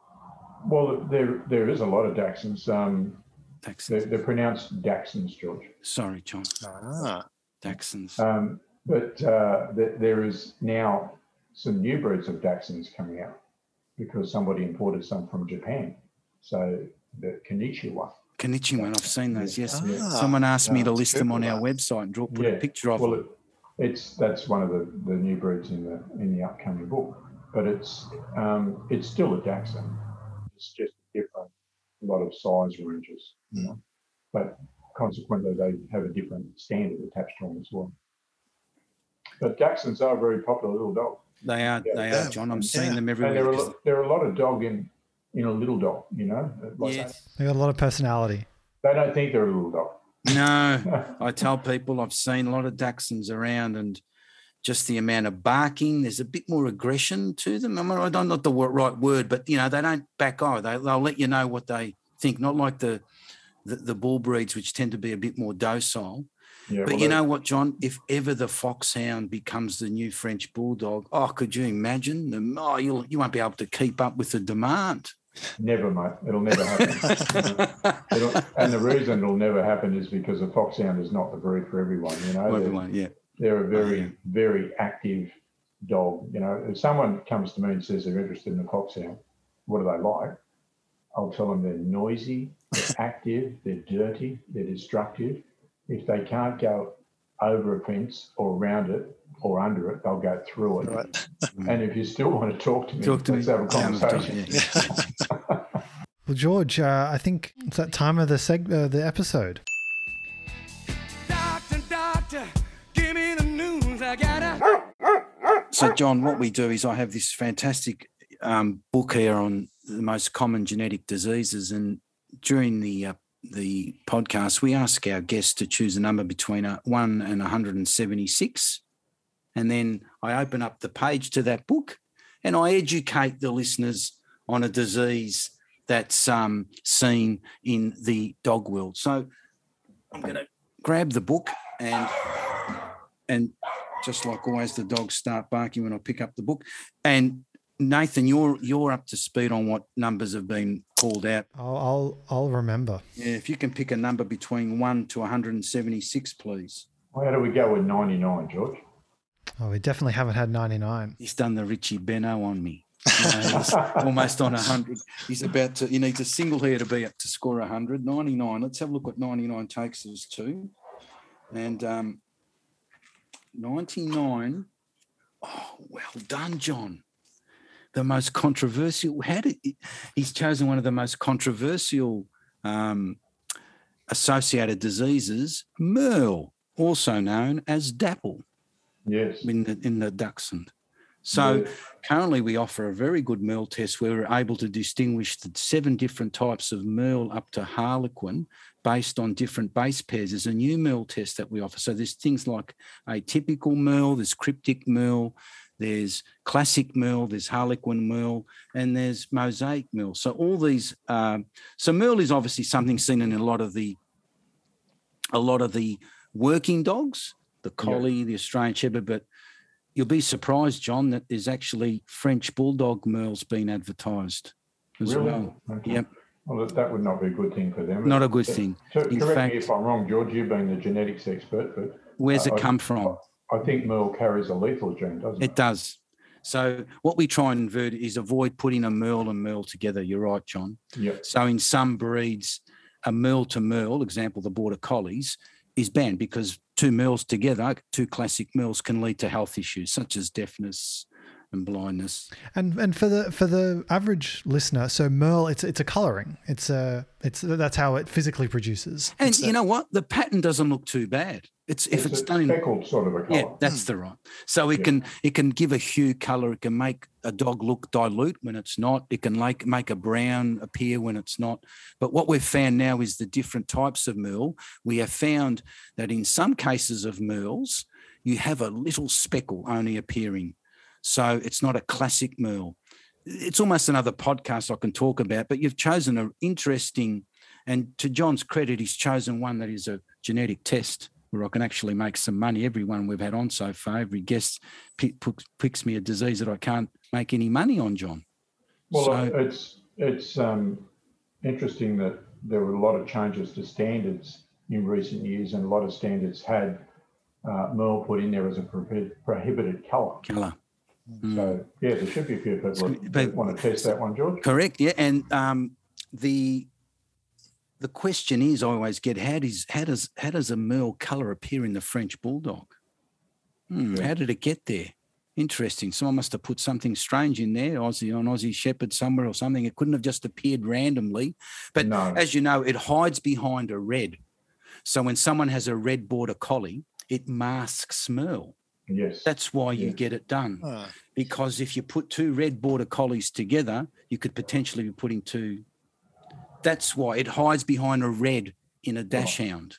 Well, there there is a lot of Dachshunds. Um, they're, they're pronounced Dachshunds, George. Sorry, John. Ah. Dachshunds. Um, but uh, th- there is now some new breeds of Dachshunds coming out because somebody imported some from Japan. So the Konnichiwa. Konnichiwa, I've seen those, yes. Ah, Someone asked me no, to list them on our website and draw, put yeah. a picture of well, them. It, it's that's one of the, the new breeds in the in the upcoming book. But it's um, it's still a Dachshund. It's just different, a lot of size ranges, you know. But consequently, they have a different standard attached to them as well. But Dachshunds are a very popular little dog. They are, yeah. they are, John. I'm seeing yeah. them everywhere. And there are, there are a lot of dog in, in a little dog, you know. Like yes. They got a lot of personality. They don't think they're a little dog. No, I tell people I've seen a lot of Dachshunds around, and just the amount of barking, there's a bit more aggression to them. I mean, I don't know the right word, but, you know, they don't back eye. They, they'll let you know what they think, not like the, the, the bull breeds, which tend to be a bit more docile. Yeah, but well, you know what, John? If ever the foxhound becomes the new French bulldog, oh, could you imagine? The, oh, you'll, you won't be able to keep up with the demand. Never, mate. It'll never happen. it'll, and the reason it'll never happen is because a foxhound is not the breed for everyone. You know, everyone, yeah. They're a very, oh, yeah. very active dog. You know, if someone comes to me and says they're interested in a foxhound, what do they like? I'll tell them they're noisy, they're active, they're dirty, they're destructive. If they can't go over a fence or around it or under it, they'll go through it. Right. And if you still want to talk to me, talk to let's me. have a conversation. Yeah. Well, George, uh, I think it's that time of the seg- uh, the episode. Doctor, doctor, give me the news. I gotta. So, John, what we do is I have this fantastic um, book here on the most common genetic diseases, and during the uh, the podcast, we ask our guests to choose a number between a one and one hundred seventy-six, and then I open up the page to that book, and I educate the listeners on a disease that's um, seen in the dog world. So, I'm going to grab the book and and. Just like always, the dogs start barking when I pick up the book. And Nathan, you're you're up to speed on what numbers have been called out. I'll I'll, I'll remember. Yeah, if you can pick a number between one to one hundred seventy-six, please. Well, how do we go with ninety-nine, George? Oh, we definitely haven't had ninety-nine. He's done the Richie Benno on me. You know, he's almost on one hundred. He's about to, he needs a single here to be up to score one hundred. ninety-nine. Let's have a look what ninety-nine takes us to. And um, ninety-nine. Oh, well done, John. The most controversial. How did he, he's chosen one of the most controversial um, associated diseases, Merle, also known as Dapple. Yes. In the in the Dachshund. So yes. Currently we offer a very good Merle test where we're able to distinguish the seven different types of Merle up to Harlequin based on different base pairs. There's a new Merle test that we offer. So there's things like atypical Merle, there's cryptic Merle, there's classic Merle, there's Harlequin Merle, and there's mosaic Merle. So all these, um, so Merle is obviously something seen in a lot of the, a lot of the working dogs, the Collie, yeah. the Australian Shepherd, but you'll be surprised, John, that there's actually French Bulldog Merles being advertised as really? well. Okay. Yep. Well, that would not be a good thing for them. Not a good thing. To, in correct fact, me if I'm wrong, George, you've been the genetics expert, but where's uh, it come I, from? I think Merle carries a lethal gene, doesn't it? It does. So what we try and invert is avoid putting a Merle and Merle together. You're right, John. Yep. So in some breeds, a Merle to Merle, example, the Border Collies, is banned because two Merles together, two classic Merles, can lead to health issues such as deafness and blindness. And and for the for the average listener, so Merle, it's it's a colouring. It's a it's that's how it physically produces. And it's you a, know what? The pattern doesn't look too bad. It's, It's if it's a done in speckled sort of a colour. yeah, that's the right. So it Yeah. can it can give a hue colour. It can make a dog look dilute when it's not. It can like make a brown appear when it's not. But what we've found now is the different types of Merle. We have found that in some cases of Merles, you have a little speckle only appearing. So it's not a classic Merle. It's almost another podcast I can talk about, but you've chosen an interesting, and to John's credit, he's chosen one that is a genetic test where I can actually make some money. Everyone we've had on so far, every guest pick, picks me a disease that I can't make any money on, John. Well, So- it's it's um, interesting that there were a lot of changes to standards in recent years, and a lot of standards had uh, Merle put in there as a prohib- prohibited colour. Colour. So, yeah, there should be a few people that But- want to test that one, George. Correct, yeah. And um, the the question is, I always get, how does how does how does a Merle colour appear in the French Bulldog? Hmm, Yeah. How did it get there? Interesting. Someone must have put something strange in there, Aussie on Aussie Shepherd somewhere or something. It couldn't have just appeared randomly. But No. as you know, it hides behind a red. So when someone has a red Border Collie, it masks Merle. Yes. That's why you Yes. get it done. Oh, Because if you put two red Border Collies together, you could potentially be putting two. That's why it hides behind a red in a dash hound.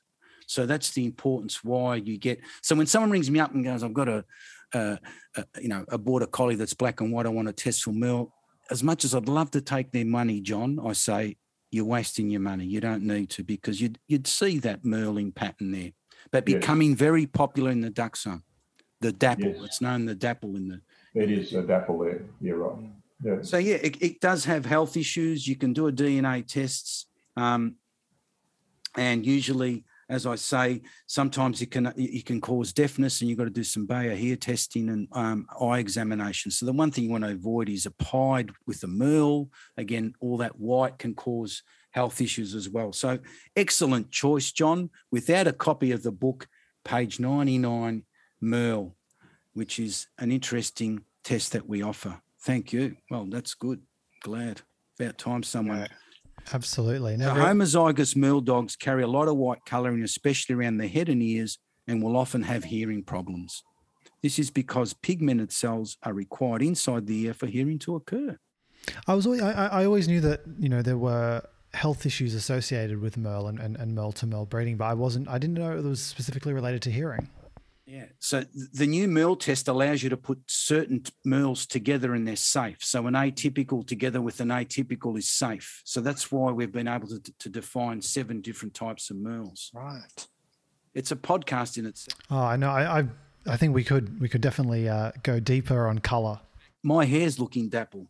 So that's the importance why you get. So when someone rings me up and goes, I've got a, a, a you know, a border collie that's black and white, I want to test for merle. As much as I'd love to take their money, John, I say, you're wasting your money. You don't need to, because you'd, you'd see that merling pattern there. But Yes. becoming very popular in the duck zone, the dapple. Yes. It's known the dapple in the. It is a dapple there. You're right. Yeah. So yeah, it, it does have health issues. You can do a D N A tests, um, and usually, as I say, sometimes it can it can cause deafness, and you've got to do some Bayer hair testing and um, eye examination. So the one thing you want to avoid is a pied with a merle. Again, all that white can cause health issues as well. So excellent choice, John. Without a copy of the book, page ninety-nine, merle, which is an interesting test that we offer. Thank you. Well, that's good. Glad. About time someone. Yeah. Absolutely. Now, Never, homozygous merle dogs carry a lot of white colouring, especially around the head and ears, and will often have hearing problems. This is because pigmented cells are required inside the ear for hearing to occur. I was always, I, I always knew that, you know, there were health issues associated with merle and, and, and merle to merle breeding, but I wasn't, I didn't know it was specifically related to hearing. Yeah. So th- the new merle test allows you to put certain t- merles together and they're safe. So an atypical together with an atypical is safe. So that's why we've been able to, to define seven different types of merles. Right. It's a podcast in itself. Oh, I know. I, I, I think we could, we could definitely uh, go deeper on color. My hair's looking dapple.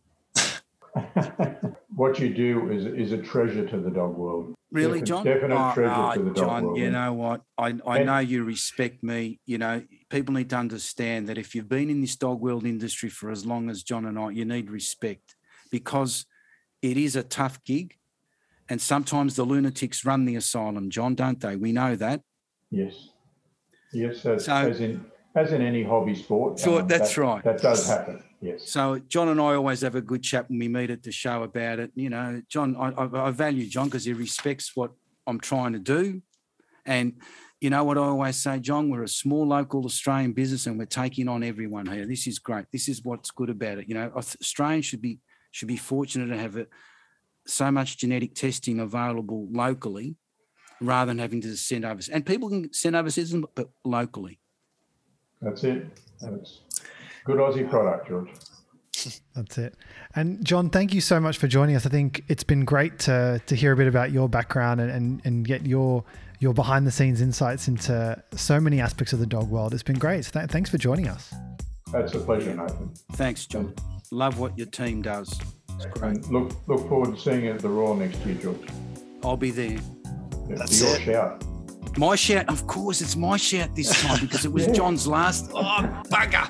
What you do is is a treasure to the dog world. Really, Definite- John? Definite Oh, treasure oh, to the dog John, world. you know what? I, I And- know you respect me. You know, people need to understand that if you've been in this dog world industry for as long as John and I, you need respect, because it is a tough gig. And sometimes the lunatics run the asylum, John, don't they? We know that. Yes. Yes, as, So- as in as in any hobby sport. Sure, um, that's that- right. That does happen. Yes. So John and I always have a good chat when we meet at the show about it. You know, John, I, I, I value John because he respects what I'm trying to do. And you know what I always say, John, we're a small local Australian business and we're taking on everyone here. This is great. This is what's good about it. You know, Australians should be should be fortunate to have a, so much genetic testing available locally rather than having to send overseas. And people can send overseas, but locally. That's it. That's good Aussie product, George. That's it. And John, thank you so much for joining us. I think it's been great to to hear a bit about your background and, and, and get your your behind the scenes insights into so many aspects of the dog world. It's been great. So th- thanks for joining us. That's a pleasure, Nathan. Thanks, John. Love what your team does. It's great. And look look forward to seeing you at the Royal next year, George. I'll be there. It'll That's be your it. shout. My shout, of course, it's my shout this time because it was Yeah. John's last. Oh, bugger.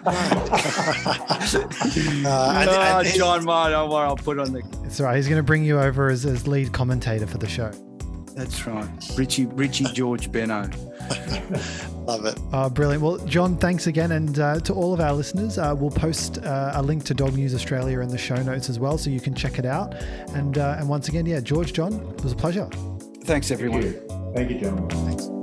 Uh, and, oh, and- John, mate, don't worry, I'll put on the. It's all right. He's going to bring you over as, as lead commentator for the show. That's right. Richie, Richie George Benno. Love it. Uh, brilliant. Well, John, thanks again. And uh, to all of our listeners, uh, we'll post uh, a link to Dog News Australia in the show notes as well, so you can check it out. And, uh, and once again, yeah, George, John, it was a pleasure. Thanks, Thank everyone. you. Thank you, gentlemen. Thanks.